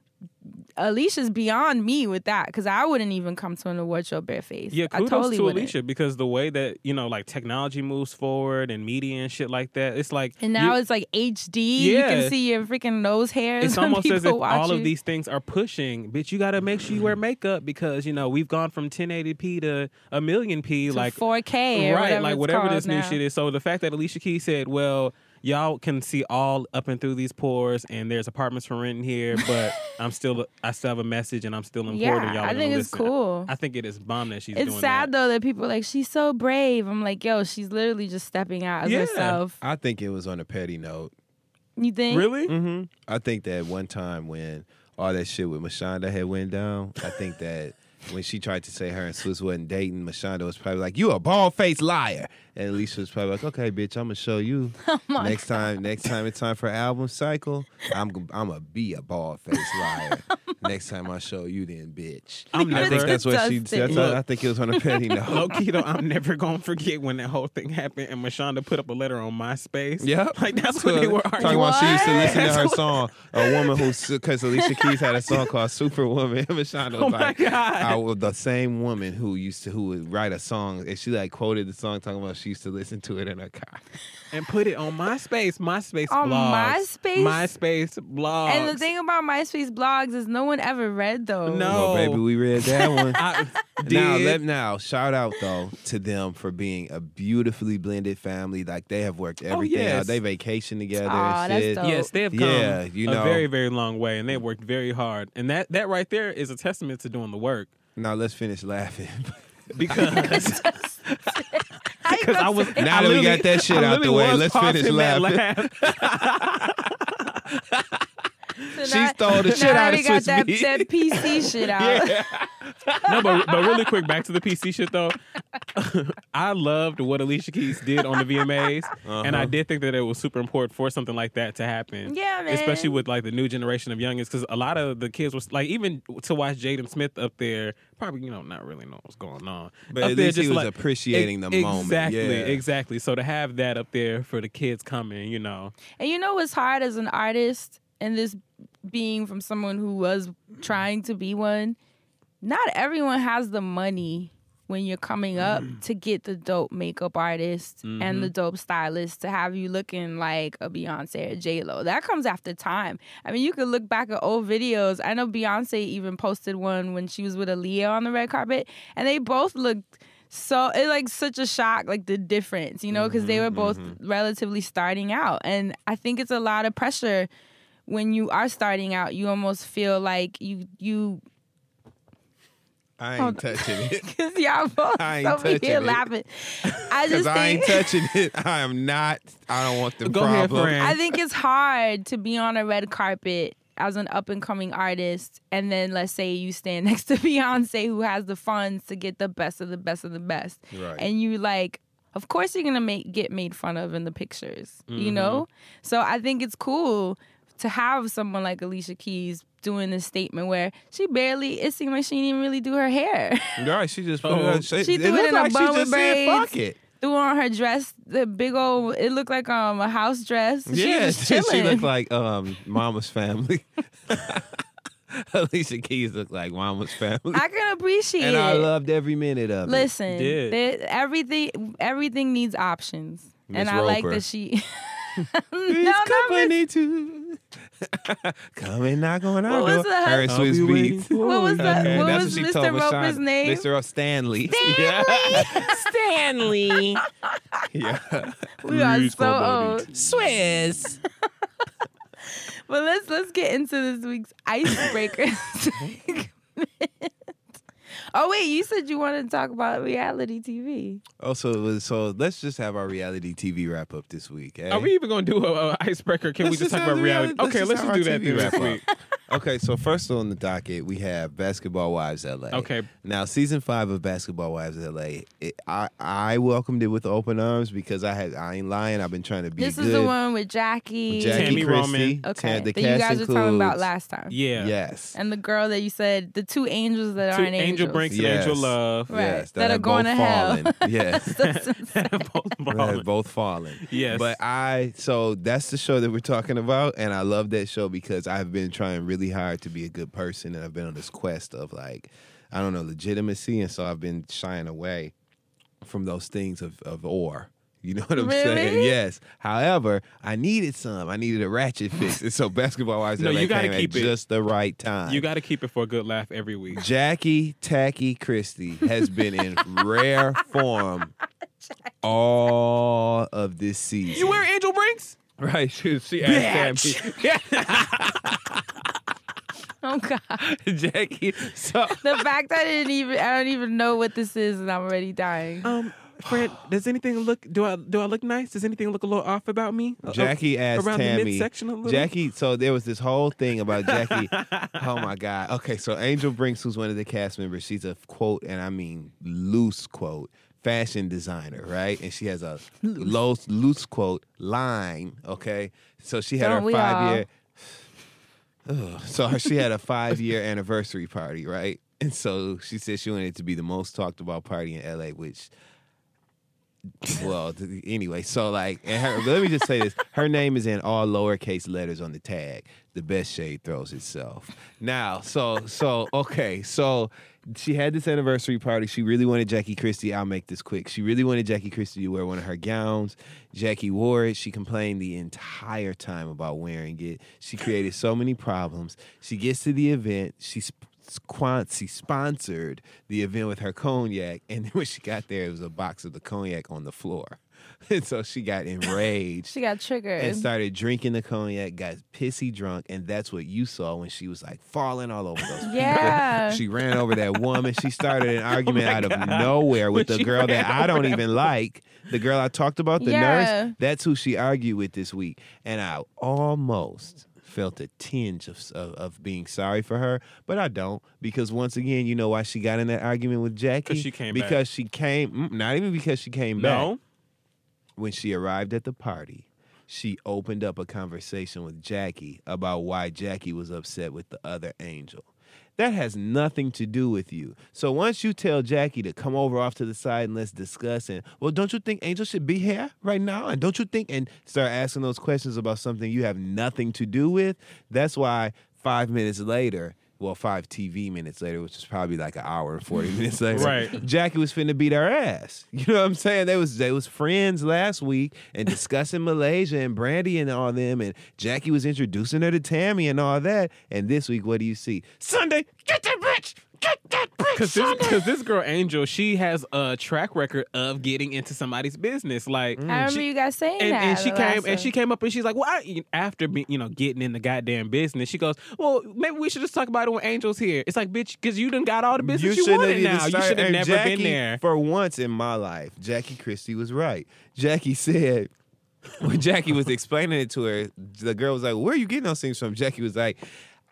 Alicia's beyond me with that because I wouldn't even come to an award show barefaced.
Yeah,
I
kudos
totally
to
wouldn't.
Alicia because the way that, you know, like technology moves forward and media and shit like that, it's like
And now
you-
it's like HD. You
Yeah.
can see your freaking nose hairs.
it's
when
almost as if
people watch
all
you.
of these things are pushing, bitch, you got to make sure you wear makeup because, you know, we've gone from 1080p to a million P,
to
like
4K or
right,
whatever
like
it's
whatever
called
this new
now.
shit is. So the fact that Alicia Keys said, well, y'all can see all up and through these pores and there's apartments for rent in here, but I still have a message and I'm still important.
Yeah,
Y'all
I
are
think
gonna
it's
listen.
cool.
I think it is bomb that she's
It's
doing
sad
that.
though that people are like, she's so brave. I'm like, yo, she's literally just stepping out as
Yeah.
herself.
I think it was on a petty note.
You think?
Really?
Mm-hmm. I think that one time when all that shit with Mashonda had went down, I think that when she tried to say her and Swiss wasn't dating, Mashonda was probably like, "You a bald-faced liar," and Alicia was probably like, "Okay, bitch, I'm gonna show you next time it's time for album cycle. I'm gonna be a bald-faced liar." Next time I show you, then, bitch.
I'm
I think
never.
that's what she said.
Look.
I think it was on a petty note.
Low key though, I'm never gonna forget when that whole thing happened and Mashonda put up a letter on MySpace.
Yep.
Like that's what they were
Talking
arguing.
about she used to listen to
That's
her
what-
song. A woman because Alicia Keys had a song called Superwoman. And Mashonda was
Oh my
like,
God.
I was the same woman who would write a song, and she like quoted the song talking about she used to listen to it in her car.
And put it on MySpace. MySpace
On
blogs.
MySpace?
MySpace blogs.
And the thing about MySpace blogs is no one ever read those.
No.
Oh, baby, we read that one.
I did.
Now, shout out though to them for being a beautifully blended family. Like they have worked everything
yes.
out. They vacation together
Aw,
and
that's
shit.
dope.
Yes, they have come
Yeah, you know.
a very, very long way, and they worked very hard. And that right there is a testament to doing the work.
Now let's finish laughing.
Because
How you gonna
I was
say-
Now that we got that shit
I
out the
literally
way,
was
let's finish
pausing that
laughing.
So
She
now-
stole the
now
shit
that
out
we
of
got
Swiss beat.
that PC shit out.
No, but really quick, back to the PC shit though. I loved what Alicia Keys did on the VMAs, and I did think that it was super important for something like that to happen.
Yeah, man.
Especially with like the new generation of youngins, because a lot of the kids was like, even to watch Jaden Smith up there, probably not really know what's going on.
But
up
at
there
least he
just
was appreciating the moment.
Exactly,
Yeah.
exactly. So to have that up there for the kids coming,
And you know what's hard as an artist, and this being from someone who was trying to be one, not everyone has the money when you're coming up to get the dope makeup artist and the dope stylist to have you looking like a Beyonce or J-Lo. That comes after time. I mean, you could look back at old videos. I know Beyonce even posted one when she was with Aaliyah on the red carpet, and they both looked so, it's like such a shock, like the difference, because they were both relatively starting out. And I think it's a lot of pressure when you are starting out. You almost feel like you
I ain't touching it.
because y'all both
I ain't
over here
touching it.
laughing. I
Because
just
I ain't
think
touching it. I am not. I don't want the
Go ahead,
problem.
friend.
I think it's hard to be on a red carpet as an up and coming artist, and then let's say you stand next to Beyonce, who has the funds to get the best of the best of the best,
Right.
and you like, of course you're gonna get made fun of in the pictures, So I think it's cool to have someone like Alicia Keys doing this statement where it seemed like she didn't even really do her hair.
Right, she just put
Oh.
it.
She threw it
looked
in a
like
bun
she
with
just said,
braids.
"Fuck it."
Threw on her dress, the big old, it looked like a house dress. She
Yeah,
was just chilling.
she looked like Mama's Family. Alicia Keys looked like Mama's Family,
I can appreciate
and
it.
I loved every minute of it.
Listen,
Did.
everything needs options,
Miss
and I like
Roper.
that she.
It's
not
company too. Come and knock on our
What was
door.
that?
Her and
I'll
Swiss
be waiting
Beats.
for
What was
you.
that?
Okay,
What
that's
was
what she
Mr.
told
Roper's
Rashawn.
name?
Mr. Stanley.
Stanley.
Yeah.
We are
Please
so
come on
old.
in.
Swiss.
But let's get into this week's icebreaker segment. Oh wait, you said you wanted to talk about reality TV.
Oh, so let's just have our reality TV wrap up this week. Eh?
Are we even going to do a icebreaker? Can we just talk
have
about
the
reality? Okay, let's
have
just do
our
that
TV
this
wrap
week.
up. Okay, so first on the docket, we have Basketball Wives LA.
Okay.
Now, season 5 of Basketball Wives LA, I welcomed it with open arms because I ain't lying. I've been trying to be
This
good.
is the one with Jackie.
Jackie
Tammy
Christie.
Roman.
Okay,
The
that you
cast
guys were talking about
includes-
last time.
Yeah.
Yes.
And the girl that you said, the two angels that
Two
aren't
Angel
angels.
Brinks and
Yes.
Angel Love.
Right.
Yes,
That are
have
going
both
to hell.
fallen. Yes.
That's insane.
Both
That
balling.
have both fallen.
Yes.
But so that's the show that we're talking about, and I love that show because I've been trying really hard to be a good person, and I've been on this quest of legitimacy, and so I've been shying away from those things of ore. You know what I'm saying?
Really?
Yes. However, I needed some. I needed a ratchet fix, and so Basketball Wives
No,
LA
you gotta
came
keep
at
it.
just the right time.
You got to keep it for a good laugh every week.
Jackie Tacky Christie has been in rare form all of this season.
You wear Angel Brinks?
Right, she asked
Oh God.
Tammy. Jackie. So
The fact that I don't even know what this is, and I'm already dying.
Fred, does anything look? Do I look nice? Does anything look a little off about me?
Jackie asked
around the
Tammy.
midsection a little?
Jackie. So there was this whole thing about Jackie. Oh my God. Okay, so Angel Brinks, who's one of the cast members, she's a quote, and I mean loose quote, fashion designer, right? And she has a loose quote line. Okay, so she had
Don't
her
we
5-year. So she had a 5-year anniversary party, right? And so she said she wanted it to be the most talked about party in LA, which, well, anyway. So like, let me just say this: her name is in all lowercase letters on the tag. The best shade throws itself. Now, so she had this anniversary party. She really wanted Jackie Christie. I'll make this quick. She really wanted Jackie Christie to wear one of her gowns. Jackie wore it. She complained the entire time about wearing it. She created so many problems. She gets to the event. She sponsored the event with her cognac, and then when she got there, it was a box of the cognac on the floor. And so she got enraged.
She got triggered.
And started drinking the cognac, got pissy drunk, and that's what you saw when she was like falling all over those people.
Yeah.
She ran over that woman. She started an argument out of nowhere with the girl that I don't even like. The girl I talked about, the nurse, that's who she argued with this week. And I almost felt a tinge of being sorry for her, but I don't, because once again, you know why she got in that argument with Jackie?
Because
she came, not even because she came back. When she arrived at the party, she opened up a conversation with Jackie about why Jackie was upset with the other angel. That has nothing to do with you. So once you tell Jackie to come over off to the side and let's discuss, and, well, don't you think Angel should be here right now? And don't you think, and start asking those questions about something you have nothing to do with, that's why 5 minutes later, well, 5 TV minutes later, which is probably like an hour and 40 minutes later,
right,
Jackie was finna beat her ass. You know what I'm saying? They was friends last week and discussing Malaysia and Brandy and all them, and Jackie was introducing her to Tammy and all that. And this week, what do you see? Sunday, get that bitch! Get that bitch!
Because this girl, Angel, she has a track record of getting into somebody's business. Like,
I remember you guys saying that.
And she came up and she's like, well, after getting in the goddamn business, she goes, well, maybe we should just talk about it when Angel's here. It's like, bitch, because you done got all the business you wanted now. You should have never been there.
For once in my life, Jackie Christie was right. Jackie said, when Jackie was explaining it to her, the girl was like, where are you getting those things from? Jackie was like,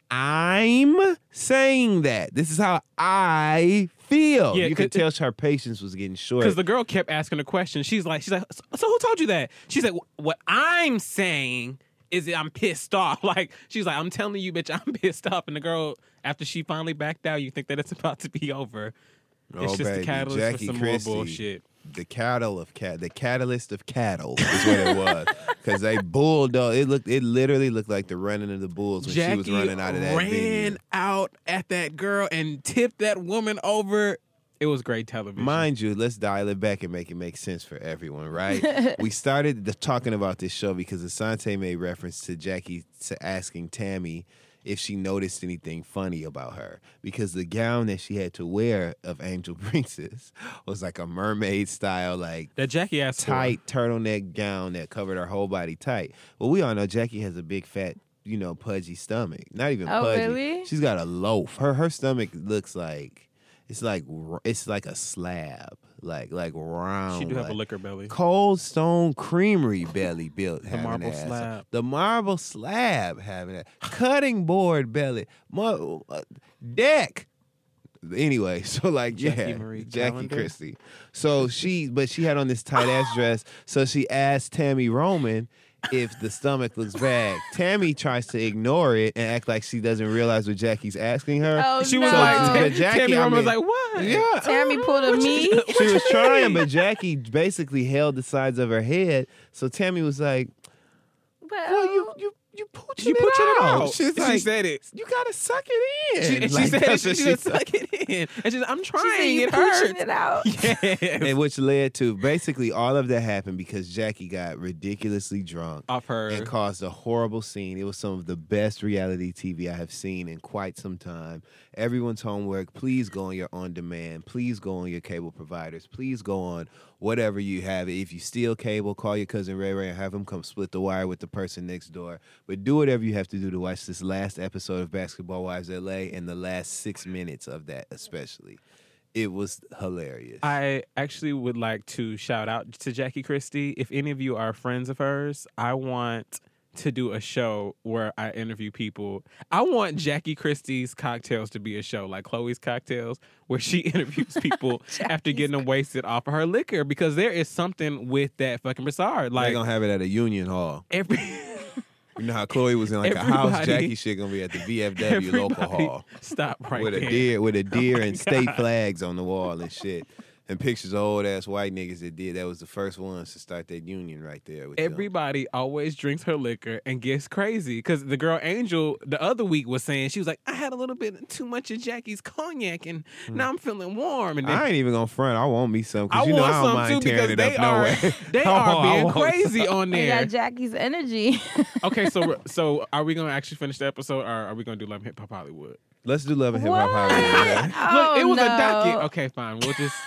I'm saying that. This is how I feel. Yeah, you could tell her patience was getting short.
Because the girl kept asking a question. She's like, so who told you that? She's like, what I'm saying is that I'm pissed off. Like, she's like, I'm telling you, bitch, I'm pissed off. And the girl, after she finally backed out, you think that it's about to be over. It's just
baby.
the catalyst
Jackie
for some
Christie,
more bullshit.
The catalyst of cattle is what it was. Because they bulldog. It literally looked like the running of the bulls when
Jackie
she was running out of that venue.
ran out at that girl and tipped that woman over. It was great television.
Mind you, let's dial it back and make it make sense for everyone, right? We started talking about this show because Asante made reference to Jackie asking Tammy if she noticed anything funny about her, because the gown that she had to wear of Angel Princess was like a mermaid style, like
that Jackie asked
tight turtleneck gown that covered her whole body tight. Well, we all know Jackie has a big fat, pudgy stomach. Not even pudgy.
Really?
She's got a loaf. Her stomach looks like it's like a slab. Like round.
She do have a liquor belly.
Cold Stone Creamery belly built.
The marble slab.
The marble slab having that. Cutting board belly. Deck. Anyway, so like, Jackie Christie. So she had on this tight ass dress. So she asked Tammy Roman if the stomach looks bad. Tammy tries to ignore it and act like she doesn't realize what Jackie's asking her.
Oh,
she
no.
was like,
Jackie,
Tammy Roman was like, what?
Yeah.
Tammy pulled a me.
She was trying, but Jackie basically held the sides of her head. So Tammy was like, well, you pooching it out.
She said it.
You gotta suck it in.
She said suck it in. And she's like, I'm trying. It
hurts.
hurts.
It out.
Yes.
And which led to basically all of that happened because Jackie got ridiculously drunk
off her
and caused a horrible scene. It was some of the best reality TV I have seen in quite some time. Everyone's homework. Please go on your on demand. Please go on your cable providers. Please go on whatever you have. If you steal cable, call your cousin Ray Ray and have him come split the wire with the person next door. But do whatever you have to do to watch this last episode of Basketball Wives LA and the last 6 minutes of that especially. It was hilarious.
I actually would like to shout out to Jackie Christie. If any of you are friends of hers, I want to do a show where I interview people. I want Jackie Christie's Cocktails to be a show, like Chloe's Cocktails, where she interviews people after getting them wasted off of her liquor, because there is something with that fucking bizarre. Like,
they're gonna have it at a Union Hall. You know how Chloe was in like a house.
Everybody-
Jackie shit gonna be at the VFW local
Everybody
hall
Stop right
with
there.
a deer and
my
state
God.
flags on the wall and shit. And pictures of old ass white niggas that did. That was the first ones to start that union right there. With them.
Everybody always drinks her liquor and gets crazy because the girl Angel the other week was saying she was like, I had a little bit too much of Jackie's cognac and now I'm feeling warm. And then
I ain't even gonna front. I want me some
I
because you know
want
I don't
some
mind
too
tearing
because
it
they
up no
are
way.
they
I
are being
want
crazy on
They
there.
got Jackie's energy.
Okay, so are we gonna actually finish the episode or are we gonna do Love and Hip Hop Hollywood?
Let's do Love and Hip
What?
Hop Hollywood.
Oh,
Look, it was
no.
a docket. Okay, fine. We'll just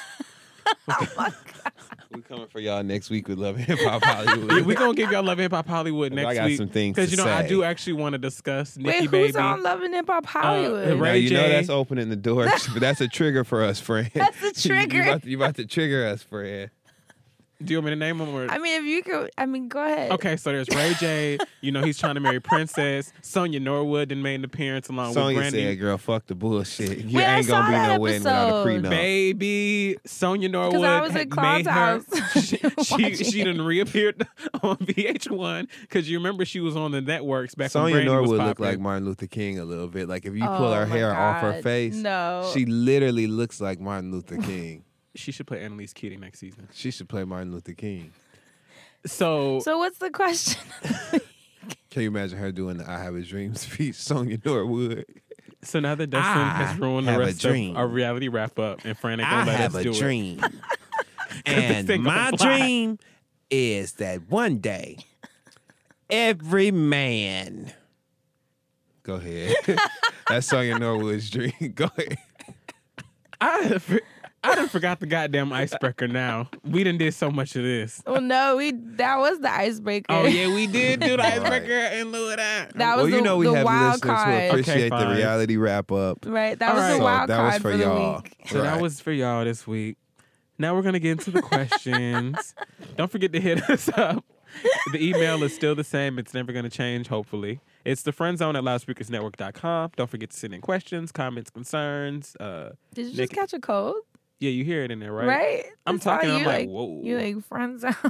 We coming for y'all next week with Love and Hip Hop Hollywood.
we're gonna give y'all Love and Hip Hop Hollywood next
I got
week.
some things
Because
to
you know I
say.
do actually want to discuss Nicki
Wait, who's
Baby.
on Love and Hip Hop Hollywood?
Ray
Now, you know
J.
that's opening the door, but that's a trigger for us, friend.
That's a trigger.
you about to trigger us, friend.
Do you want me to name them or?
I mean, if you could, go ahead.
Okay, so there's Ray J. You know he's trying to marry Princess. Sonya Norwood then made an appearance along with
Sonya
Brandy.
said, "Girl, fuck the bullshit. You
Wait, I
ain't
saw
gonna be
that
no wedding without a
episode.
prenup."
Baby, Sonya Norwood
I was
had
at Claude's
made her.
house
she
watching
she done reappeared on VH1 because you remember she was on the networks back when
Sonya
Brandy was
Norwood looked
popular.
like Martin Luther King a little bit. Like if you
Oh,
pull her
my
hair off her
God.
face,
No.
she literally looks like Martin Luther King.
She should play Annalise Keating next season.
She should play Martin Luther King.
So
So what's the question?
Can you imagine her doing the "I Have a Dream" speech? Sonya Norwood.
now that Dustin has ruined the
have a
rest of
dream.
our reality wrap up, and Fran ain't
I
gonna let
have
us
a
do it.
dream,
This
and
ain't
my
gonna fly.
dream is that one day, every man. Go ahead. That's Sonya Norwood's dream. Go ahead.
I done forgot the goddamn icebreaker now. We done did so much of this.
Well, no, that was the icebreaker.
Oh, yeah, we did do the
Right.
icebreaker in lieu of that.
That was
Well, you know we
the
have
wild
listeners who
card.
appreciate the
fine.
reality wrap up.
Right, that
All
was
right.
the
So
wild
that
card
was for
the
y'all.
week.
So that
Right.
was for y'all this week. Now we're going to get into the questions. Don't forget to hit us up. The email is still the same. It's never going to change, hopefully. It's thefriendzone@loudspeakersnetwork.com. Don't forget to send in questions, comments, concerns.
Did you just
Nick-
catch a cold?
Yeah, you hear it in there, right?
Right?
I'm
That's why
talking, I'm
you
like, whoa.
You like friends out.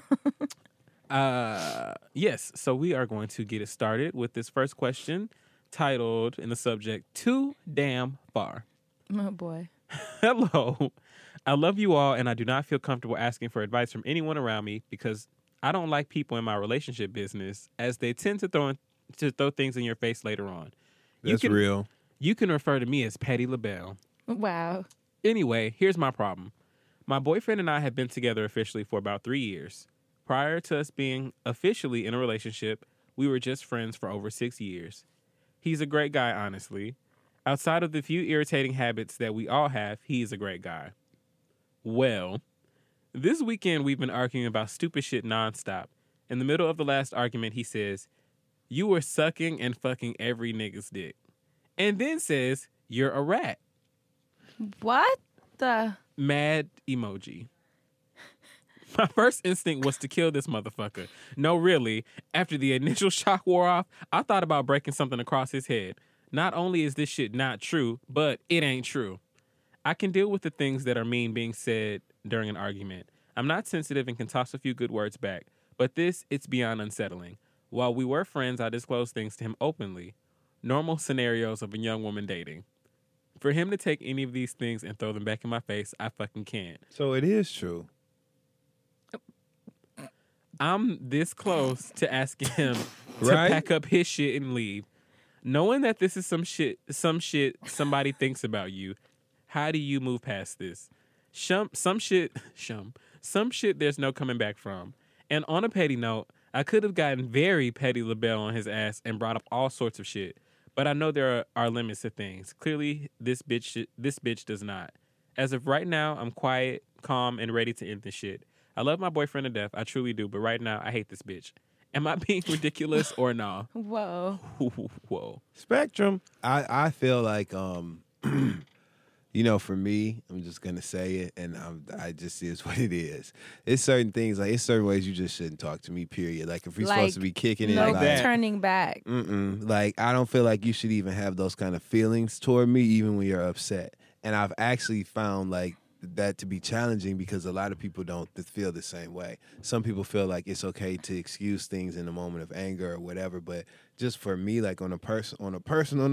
Yes, so we are going to get it started with this first question titled in the subject, Too Damn Far.
Oh, boy.
Hello. I love you all, and I do not feel comfortable asking for advice from anyone around me because I don't like people in my relationship business as they tend to throw things in your face later on.
That's
can,
real.
You can refer to me as Petty LaBelle.
Wow.
Anyway, here's my problem. My boyfriend and I have been together officially for about 3 years. Prior to us being officially in a relationship, we were just friends for over 6 years. He's a great guy, honestly. Outside of the few irritating habits that we all have, he's a great guy. Well, this weekend we've been arguing about stupid shit nonstop. In the middle of the last argument, he says, "You were sucking and fucking every nigga's dick." And then says, "You're a rat."
What the?
Mad emoji. My first instinct was to kill this motherfucker. No, really. After the initial shock wore off, I thought about breaking something across his head. Not only is this shit not true, but it ain't true. I can deal with the things that are mean being said during an argument. I'm not sensitive and can toss a few good words back. But this, it's beyond unsettling. While we were friends, I disclosed things to him openly. Normal scenarios of a young woman dating. For him to take any of these things and throw them back in my face, I fucking can't.
So it is true.
I'm this close to asking him to
Right?
pack up his shit and leave. Knowing that this is some shit somebody thinks about you, how do you move past this? Some shit there's no coming back from. And on a petty note, I could have gotten very Petty LaBelle on his ass and brought up all sorts of shit. But I know there are limits to things. Clearly, this bitch does not. As of right now, I'm quiet, calm, and ready to end this shit. I love my boyfriend to death. I truly do. But right now, I hate this bitch. Am I being ridiculous or no?
Whoa.
Whoa.
Spectrum. I feel like you know, for me, I'm just gonna say it, and I just is what it is. It's certain things, like it's certain ways you just shouldn't talk to me. Period. Like if we're supposed to be kicking it,
No
like
that.
turning back.
like I don't feel like you should even have those kind of feelings toward me, even when you're upset. And I've actually found like that to be challenging because a lot of people don't feel the same way. Some people feel like it's okay to excuse things in a moment of anger or whatever, but just for me, like on a personal note,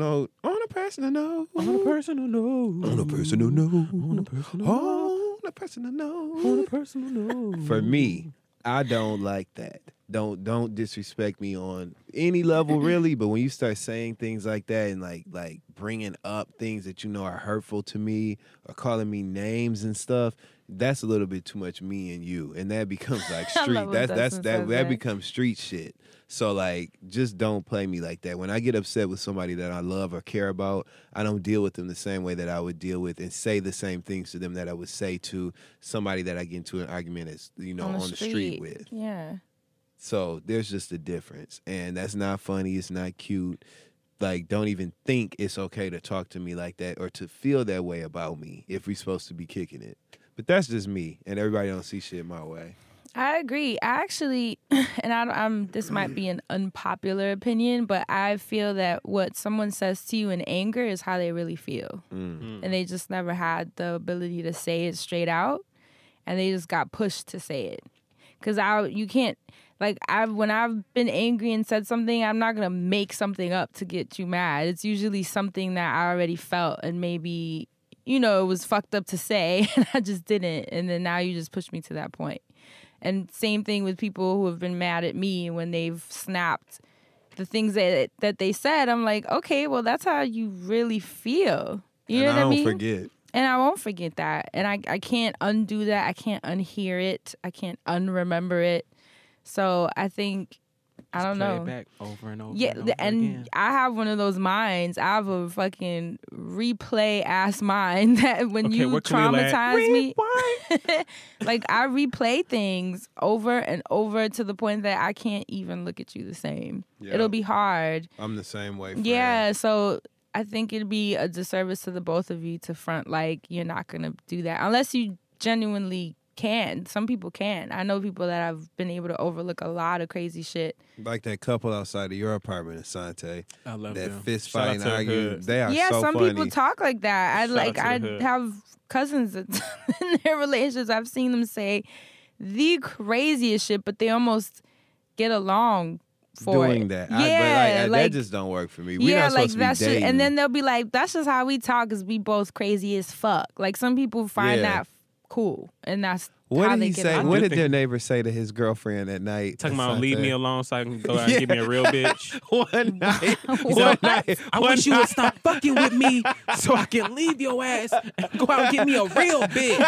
for me, I don't like that. Don't disrespect me on any level, really. But when you start saying things like that and like bringing up things that you know are hurtful to me or calling me names and stuff, that's a little bit too much me and you, and that becomes like street. That becomes street shit. So like, just don't play me like that. When I get upset with somebody that I love or care about, I don't deal with them the same way that I would deal with and say the same things to them that I would say to somebody that I get into an argument as on the street with.
Yeah.
So there's just a difference, and that's not funny. It's not cute. Like, don't even think it's okay to talk to me like that or to feel that way about me if we're supposed to be kicking it. But that's just me, and everybody don't see shit my way.
I agree. I actually, and this might be an unpopular opinion, but I feel that what someone says to you in anger is how they really feel. And they just never had the ability to say it straight out, and they just got pushed to say it. Because you can't, like, when I've been angry and said something, I'm not going to make something up to get you mad. It's usually something that I already felt and maybe, it was fucked up to say, and I just didn't. And then now you just push me to that point. And same thing with people who have been mad at me when they've snapped the things that they said. I'm like, okay, well, that's how you really feel. You know what I mean?
I don't forget.
And I won't forget that. And I can't undo that. I can't unhear it. I can't unremember it. So I think, I don't know.
Play it back over and over.
Yeah,
and over again.
I have one of those minds. I have a fucking replay ass mind that when you traumatize me, like I replay things over and over to the point that I can't even look at you the same. Yeah. It'll be hard.
I'm the same way.
Yeah, so I think it'd be a disservice to the both of you to front like you're not gonna do that unless you genuinely can. Some people can. I know people that have been able to overlook a lot of crazy shit.
Like that couple outside of your apartment, Asante.
I love
that
them.
fist fight and argue. They are
yeah,
so
some
funny.
people talk like that. I have cousins that in their relationships. I've seen them say the craziest shit, but they almost get along for
doing
it.
that.
Yeah,
that just don't work for me. We're not supposed to be dating.
And then they'll be like, that's just how we talk, because we both crazy as fuck. Like some people find that cool, and that's
what
how
did
they
he
get
say?
along.
What did their neighbor say to his girlfriend at night?
Talking about leave me alone so I can go out and give me a real bitch.
One night.
I wish you would stop fucking with me so I can leave your ass and go out and get me a real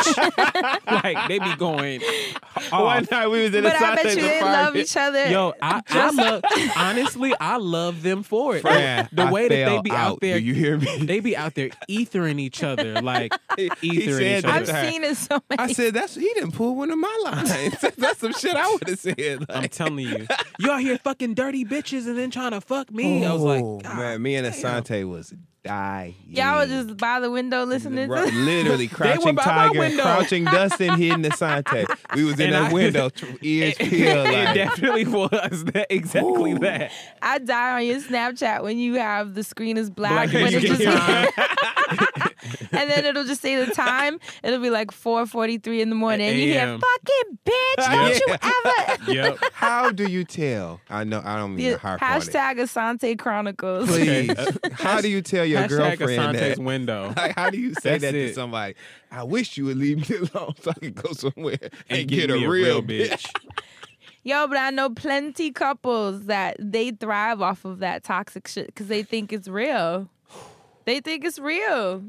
bitch. Like, they be going off.
One night we was in
But
the
I bet you they love each other.
Yo, I love, honestly, I love them for it.
Fran,
the way that they
fell
be
out.
out there.
Do you hear me?
They be out there ethering each other. Like,
He
ethering
said
each other.
that.
I've seen it so many.
I said, he didn't pull one of my lines. That's some shit I would have said.
I'm
Like,
telling you. You out here fucking dirty bitches and then trying to fuck me. I was like, God,
man, me and
damn.
Asante was dying.
Y'all were just by the window listening to
Literally crouching
by my
tiger,
window.
crouching Dustin, hidden Asante. We was in
And
that
I-
window, ears peeled.
It
Like,
definitely was exactly that.
I die on your Snapchat when you have the screen is black,
Black and
when
you
it
get
just
time.
and then it'll just say the time. It'll be like 4:43 in the morning. And you hear,
AM.
fucking bitch, don't you ever.
Yep.
how do you tell? I know I don't mean to harp on it.
Hashtag Asante Chronicles.
Please. How do you tell your
Hashtag
girlfriend
Asante's
that?
window.
Like, how do you say
That's
that to
it.
somebody? I wish you would leave me alone so I could go somewhere and
give
get
me
a real bitch.
Yo, but I know plenty couples that they thrive off of that toxic shit because they think it's real. They think it's real.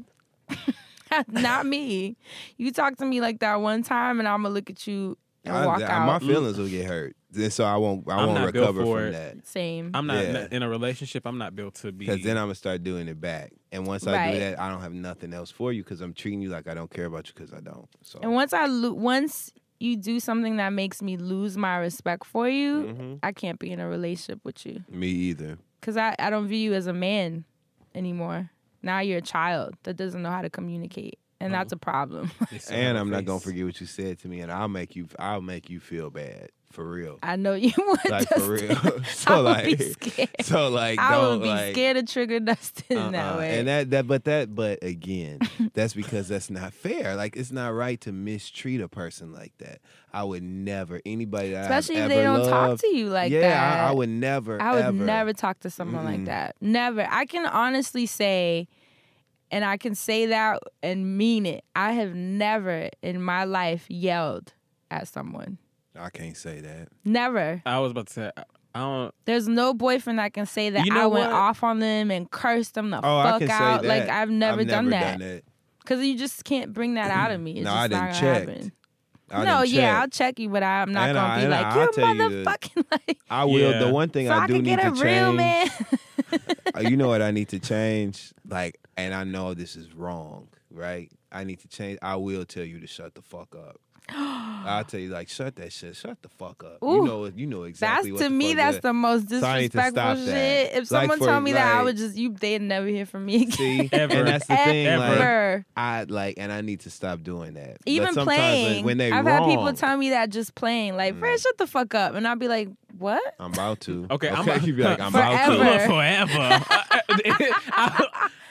Not me. You talk to me like that one time and I'm going to look at you and walk out.
My feelings will get hurt. And so I won't
not built
recover
for
from
it.
that.
Same.
I'm not
Yeah.
in a relationship. I'm not built to be.
Because then I'm going to start doing it back. And once I
Right.
do that, I don't have nothing else for you because I'm treating you like I don't care about you because I don't. So
And once you do something that makes me lose my respect for you, I can't be in a relationship with you.
me either.
Because I don't view you as a man anymore. Now you're a child that doesn't know how to communicate. And that's a problem.
And I'm not going to forget what you said to me, and I'll make you feel bad For real.
I know you would.
Like, for
Dustin.
real. So,
I would
like,
be scared.
so, like,
I
don't,
would be
like,
scared to trigger Dustin that way.
And but again, that's because that's not fair. Like, it's not right to mistreat a person like that. I would never, anybody that
Especially
I've
if they
ever
don't talk
loved,
to you like
yeah,
that.
I would never,
I would
ever.
never talk to someone like that. Never. I can honestly say, and I can say that and mean it, I have never in my life yelled at someone.
I can't say that.
Never.
I was about to say, I don't.
There's no boyfriend that can say that
You know
I went
what?
off on them and cursed them the
I
fuck
can
out.
say
Like,
that.
I've never done that.
that.
Because you just can't bring that out of me. It's
No,
just
I
not
didn't
gonna
check.
happen.
I
No,
didn't
yeah,
check.
I'll check you, but I'm not
And
gonna be
and
like,
I'll
you're
tell you
motherfucking like.
I will.
Yeah.
The one thing
So I
do
can
need
get
to
a real
change.
man.
You know what I need to change? Like, and I know this is wrong, right? I need to change. I will tell you to shut the fuck up. I'll tell you, like, shut that shit. Shut the fuck up.
Ooh.
You know
That's
exactly what
to
the
me.
fuck
That's
that-
the most
So I need to
disrespectful
stop
shit.
that.
If
Like,
someone
for,
told me that, I
like-
would they'd never hear from me again.
See,
Ever.
and that's the thing. Like,
Ever.
and I need to stop doing that. But
Even
sometimes
playing.
when they
I've
wrong,
had people tell me that just playing. Like, Fred, shut the fuck up. And I'll be like, what?
I'm about to.
Okay, I'm
okay.
about-
You be like, I'm
Forever.
about to.
Forever.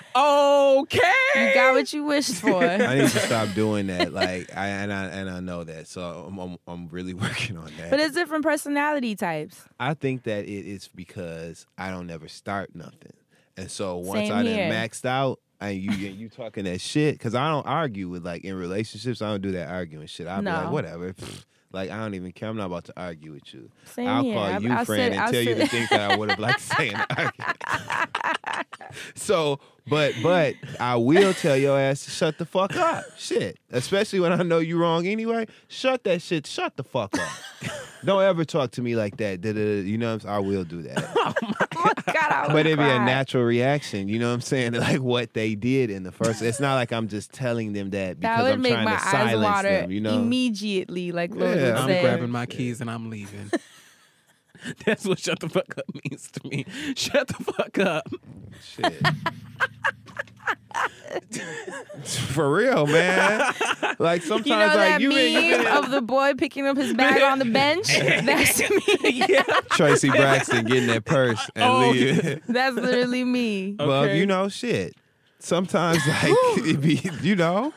Okay.
You got what you wished for.
I need to stop doing that. Like, I know that. So I'm really working on that.
But it's different personality types.
I think that it is because I don't never start nothing, and so once
Same
I done
here.
maxed out, and you talking that shit, because I don't argue with, like, in relationships, I don't do that arguing shit. I'll be
No.
like, whatever. Pfft. Like, I don't even care. I'm not about to argue with you.
Same
I'll
here.
call you
I'll
friend
sit-
and
I'll
tell you the
sit-
things that I would have liked to say in an argument. So, but I will tell your ass to shut the fuck up. Shit. Especially when I know you wrong anyway. Shut that shit. Shut the fuck up. Don't ever talk to me like that. You know what I'm saying? I will do that.
Oh my God, I would
But it'd be a
cry.
natural reaction. You know what I'm saying? Like what they did in the first. It's not like I'm just telling them that because
That would
I'm
make
trying
my
to
eyes
silence
water
them. You know?
immediately, like Lord
Yeah.
would
I'm
say.
grabbing my keys and I'm leaving. That's what shut the fuck up means to me. Shut the fuck up.
Shit. For real, man. Like sometimes,
You know
like
that
you
meme of the boy picking up his bag on the bench? That's me.
Tracy Braxton getting that purse and leaving.
That's literally me.
Well,
Okay.
you know, shit. Sometimes, like, it be, you know,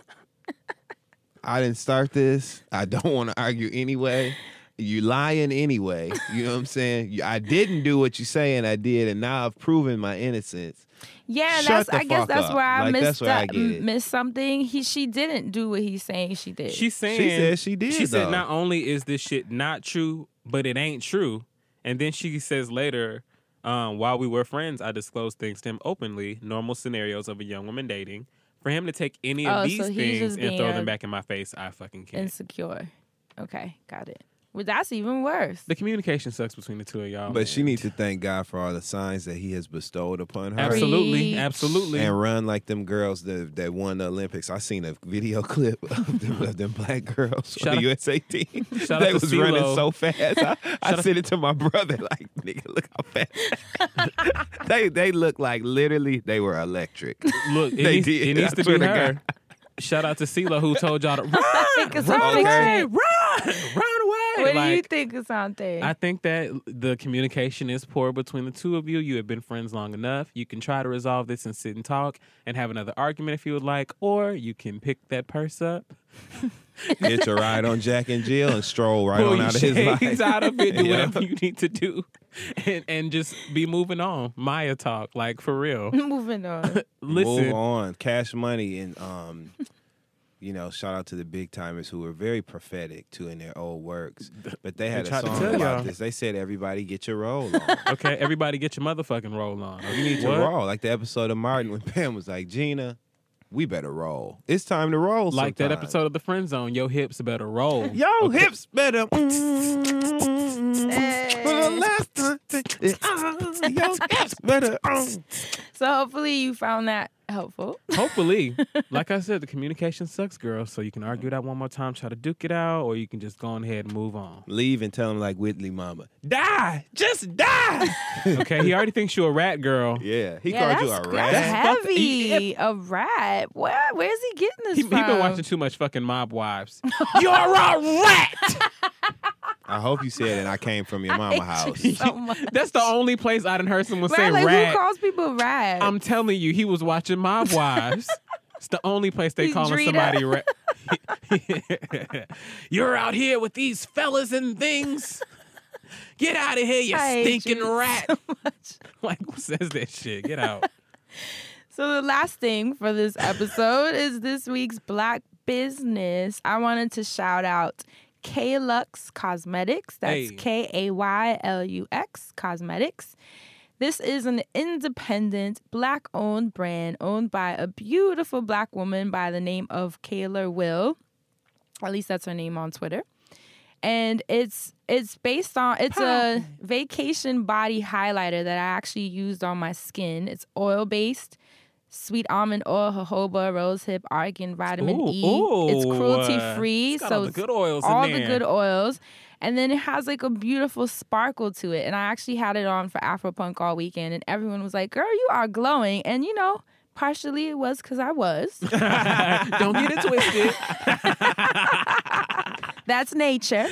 I didn't start this. I don't want to argue anyway. You lying anyway. You know what I'm saying? I didn't do what you saying I did, and now I've proven my innocence.
Yeah, and
Shut
that's. I
the
guess
fuck
that's
up.
where I
Like,
missed
that's where I get it.
missed something. She didn't do what he's saying she did.
She's saying
She said she did,
She said
though.
not only is this shit not true, but it ain't true. And then she says later, while we were friends, I disclosed things to him openly, normal scenarios of a young woman dating. For him to take any
Oh,
of these
so he's
things
just
and
being
throw
a-
them back in my face, I fucking can't.
Insecure. Okay, got it. Well, that's even worse.
The communication sucks between the two of y'all.
But she
man.
needs to thank God for all the signs that He has bestowed upon her.
Absolutely,
Preach.
absolutely.
And run like them girls that won the Olympics. I seen a video clip of them black girls
Shout
on
out-
the USA team.
shout
They
out to
was running
CeeLo.
so fast. I sent it to my brother like, nigga, look how fast. they look like literally they were electric.
Look, it
They
needs,
did.
it needs
I
to
swear
be
to
her.
God.
Shout out to CeeLo who told y'all to
think it's
run
a
away,
fiction.
run away.
What do you
Like,
think is out there?
I think that the communication is poor between the two of you. You have been friends long enough. You can try to resolve this and sit and talk and have another argument if you would like, or you can pick that purse up,
Get your ride on Jack and Jill and stroll right
pull
on
your
out of his
shades
life.
out of it, do
Yeah.
whatever you need to do, and just be moving on. Maya talk, like for real.
Moving on.
Listen,
Move on. Cash Money and you know, shout out to the big timers who were very prophetic too in their old works. But they had a
tried to
song
tell
about
y'all.
this. They said everybody get your roll on.
okay, everybody get your motherfucking roll on.
You need to
What?
roll. Like the episode of Martin when Pam was like, Gina, we better roll. It's time to roll.
Like that
sometime.
episode of The Friend Zone, your hips better roll.
Yo,
Okay.
hips better. Yo, hips better.
So hopefully you found that helpful.
Hopefully. Like I said, the communication sucks, girl. So you can argue that one more time, try to duke it out, or you can just go on ahead and move on.
Leave and tell him like Whitley Mama, die, just die.
Okay, he already thinks you're a rat girl.
Yeah, he
Yeah,
called you
that's,
a
that's
rat.
heavy. A rat. Where's he getting this
He
from?
been watching too much fucking Mob Wives. You're a rat!
I hope you said it. I came from your mama house.
So much.
That's the only place I done heard someone say
Like,
rat.
who calls people rat?
I'm telling you, he was watching Mob Wives. It's the only place they
He's
calling
Drita.
somebody rat. You're out here with these fellas and things. Get out of here, you
I hate
stinking
you
rat.
so much.
Like, who says that shit? Get out.
So the last thing for this episode is this week's Black business. I wanted to shout out Kaylux Cosmetics. That's
Hey.
Kaylux Cosmetics. This is an independent, Black-owned brand owned by a beautiful Black woman by the name of Kayla Will. At least that's her name on Twitter. And it's based on, it's a vacation body highlighter that I actually used on my skin. It's oil-based, sweet almond oil, jojoba, rosehip, argan, vitamin E. It's cruelty-free.
It's got
So
all the good oils
all
in there.
the good oils. And then it has like a beautiful sparkle to it. And I actually had it on for Afropunk all weekend. And everyone was like, girl, you are glowing. And you know, partially it was because I was.
Don't get it twisted.
That's nature.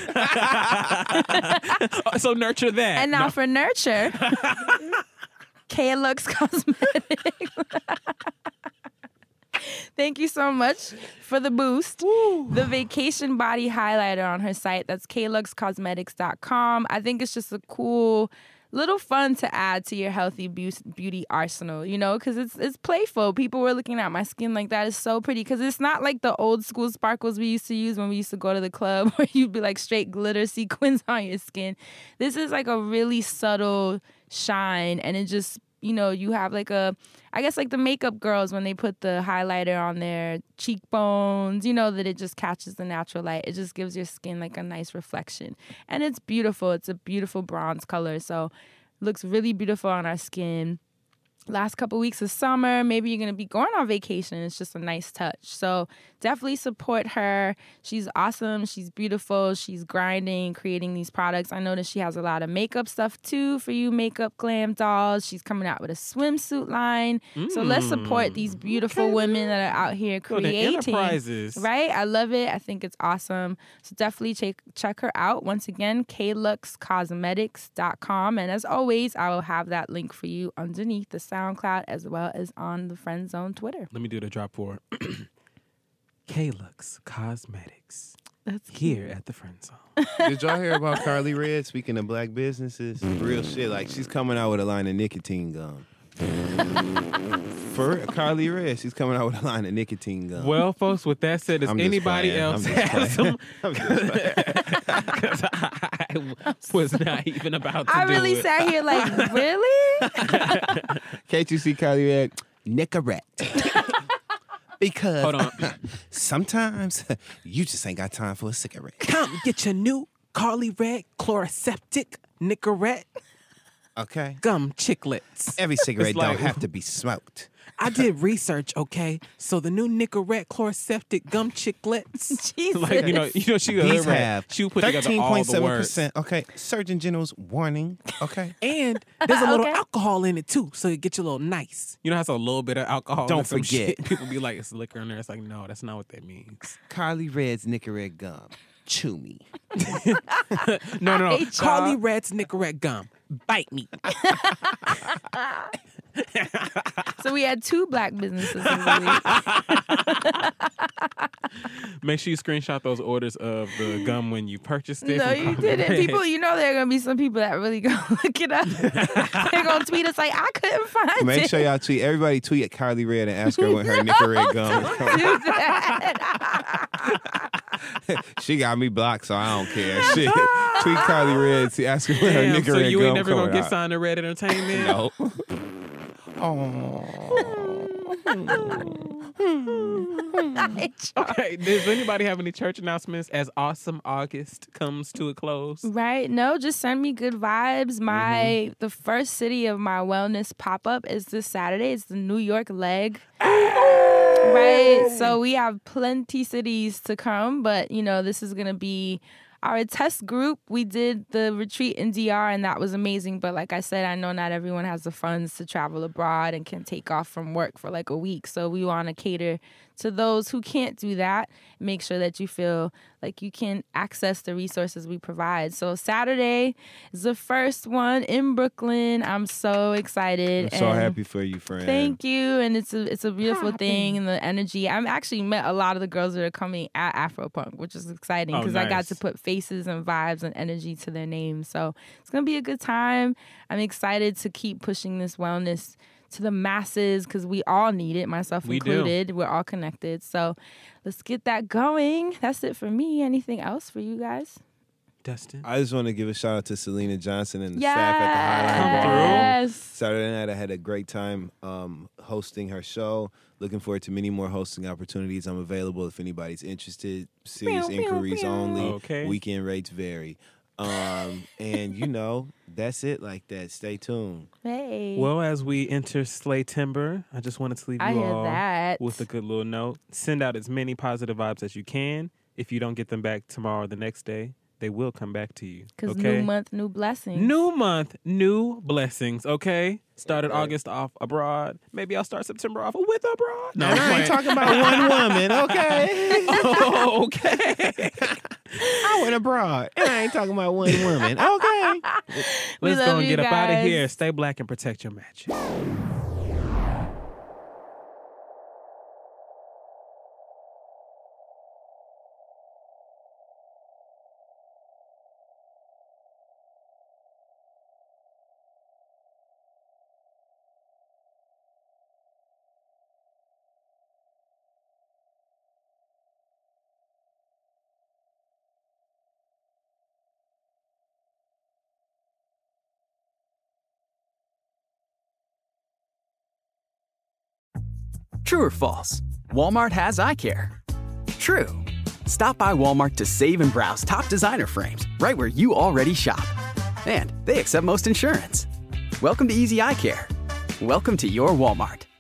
So nurture that.
And now for nurture, Kaylux Cosmetics. Thank you so much for the boost. The vacation body highlighter on her site. That's kluxcosmetics.com. I think it's just a cool little fun to add to your healthy beauty arsenal, you know, because it's playful. People were looking at my skin like that is so pretty because it's not like the old school sparkles we used to use when we used to go to the club where you'd be like straight glitter sequins on your skin. This is like a really subtle shine, and it just, you know, you have like I guess like the makeup girls when they put the highlighter on their cheekbones, you know, that it just catches the natural light. It just gives your skin like a nice reflection. And it's beautiful. It's a beautiful bronze color. So it looks really beautiful on our skin. Last couple weeks of summer, maybe you're going to be going on vacation. It's just a nice touch. So definitely support her. She's awesome. She's beautiful. She's grinding, creating these products. I noticed she has a lot of makeup stuff too for you makeup glam dolls. She's coming out with a swimsuit line. So let's support these beautiful women that are out here
Go to
creating.
Enterprises.
Right? I love it. I think it's awesome. So definitely check her out. Once again, kluxcosmetics.com. And as always, I will have that link for you underneath the SoundCloud as well as on the Friend Zone Twitter.
Let me do the drop for it. Kaylux Cosmetics.
That's
Here at the Friend Zone.
Did y'all hear about Carly Red? Speaking of Black businesses, real shit. Like, she's coming out with a line of nicotine gum. For Carly Red, she's coming out with a line of nicotine gum.
Well, folks, with that said, does
I'm just
anybody
playing.
else
I'm just
have
playing.
some? Because I was not even about to
I
do
really
it.
sat here like, really?
Can't you see Carly Red? Nicorette. Because
Hold on.
sometimes you just ain't got time for a cigarette.
Come get your new Carly Red Chloraseptic Nicorette
Okay?
Gum Chiclets.
Every cigarette
It's like-
don't have to be smoked.
I did research, okay? So the new Nicorette Chloraseptic Gum Chiclets.
Jesus.
Like, you know, she
These have
she would put together all the words.
13.7%. Okay, Surgeon General's warning. Okay.
And there's a little
Okay.
alcohol in it too, so it gets you a little nice. You know, how it's a little bit of alcohol.
Don't
in some
forget.
shit. People be like, it's liquor in there. It's like, no, that's not what that means.
Carly Red's Nicorette gum. Chew me.
No.
hate y'all.
Carly Red's Nicorette gum. Bite me.
So we had two Black businesses in the week.
Make sure you screenshot those orders of the gum when you purchased it.
No,
from
you
Carly
didn't.
Red.
People, you know there are going to be some people that really go look it up. They're going to tweet us like, I couldn't find
Make
it.
sure y'all tweet. Everybody tweet at Carly Red and ask her when her Nicorette gum is coming.
Do that.
She got me blocked, so I don't care. Shit. Tweet Carly Red. See, ask her when her
Damn,
Nicorette
so you
gum
ain't never
coming
gonna get
out.
signed to Red Entertainment?
No.
Okay, does anybody have any church announcements as Awesome August comes to a close?
Right? No, just send me good vibes. The first city of my wellness pop-up is this Saturday. It's the New York leg. Right? So we have plenty cities to come, but you know, this is going to be our test group. We did the retreat in DR and that was amazing. But like I said, I know not everyone has the funds to travel abroad and can take off from work for like a week. So we want to cater to those who can't do that, make sure that you feel like you can access the resources we provide. So Saturday is the first one in Brooklyn. I'm so excited.
I'm so happy for you, friend.
Thank you. And it's a beautiful thing, and the energy. I've actually met a lot of the girls that are coming at Afropunk, which is exciting because I got to put faces and vibes and energy to their names. So it's going to be a good time. I'm excited to keep pushing this wellness to the masses because we all need it, myself included. We're all connected. So let's get that going. That's it for me. Anything else for you guys?
Dustin?
I just want to give a shout out to Selena Johnson and the staff at the Highline Bar.
Yes.
Saturday night, I had a great time hosting her show. Looking forward to many more hosting opportunities. I'm available if anybody's interested. Serious inquiries only.
Okay.
Weekend rates vary. And you know, that's it like that. Stay tuned.
Hey.
Well, as we enter Slaytember, I just wanted to leave you all with a good little note. Send out as many positive vibes as you can. If you don't get them back tomorrow or the next day, they will come back to you.
Because
okay?
new month, new blessings.
New month, new blessings, okay? Started August off abroad. Maybe I'll start September off with abroad. No,
I ain't talking about one woman, okay?
Oh, okay.
I went abroad, and I ain't talking about one woman, okay?
Let's go and get up out of here. Stay black and protect your magic.
True or false? Walmart has eye care. True. Stop by Walmart to save and browse top designer frames right where you already shop. And they accept most insurance. Welcome to Easy Eye Care. Welcome to your Walmart.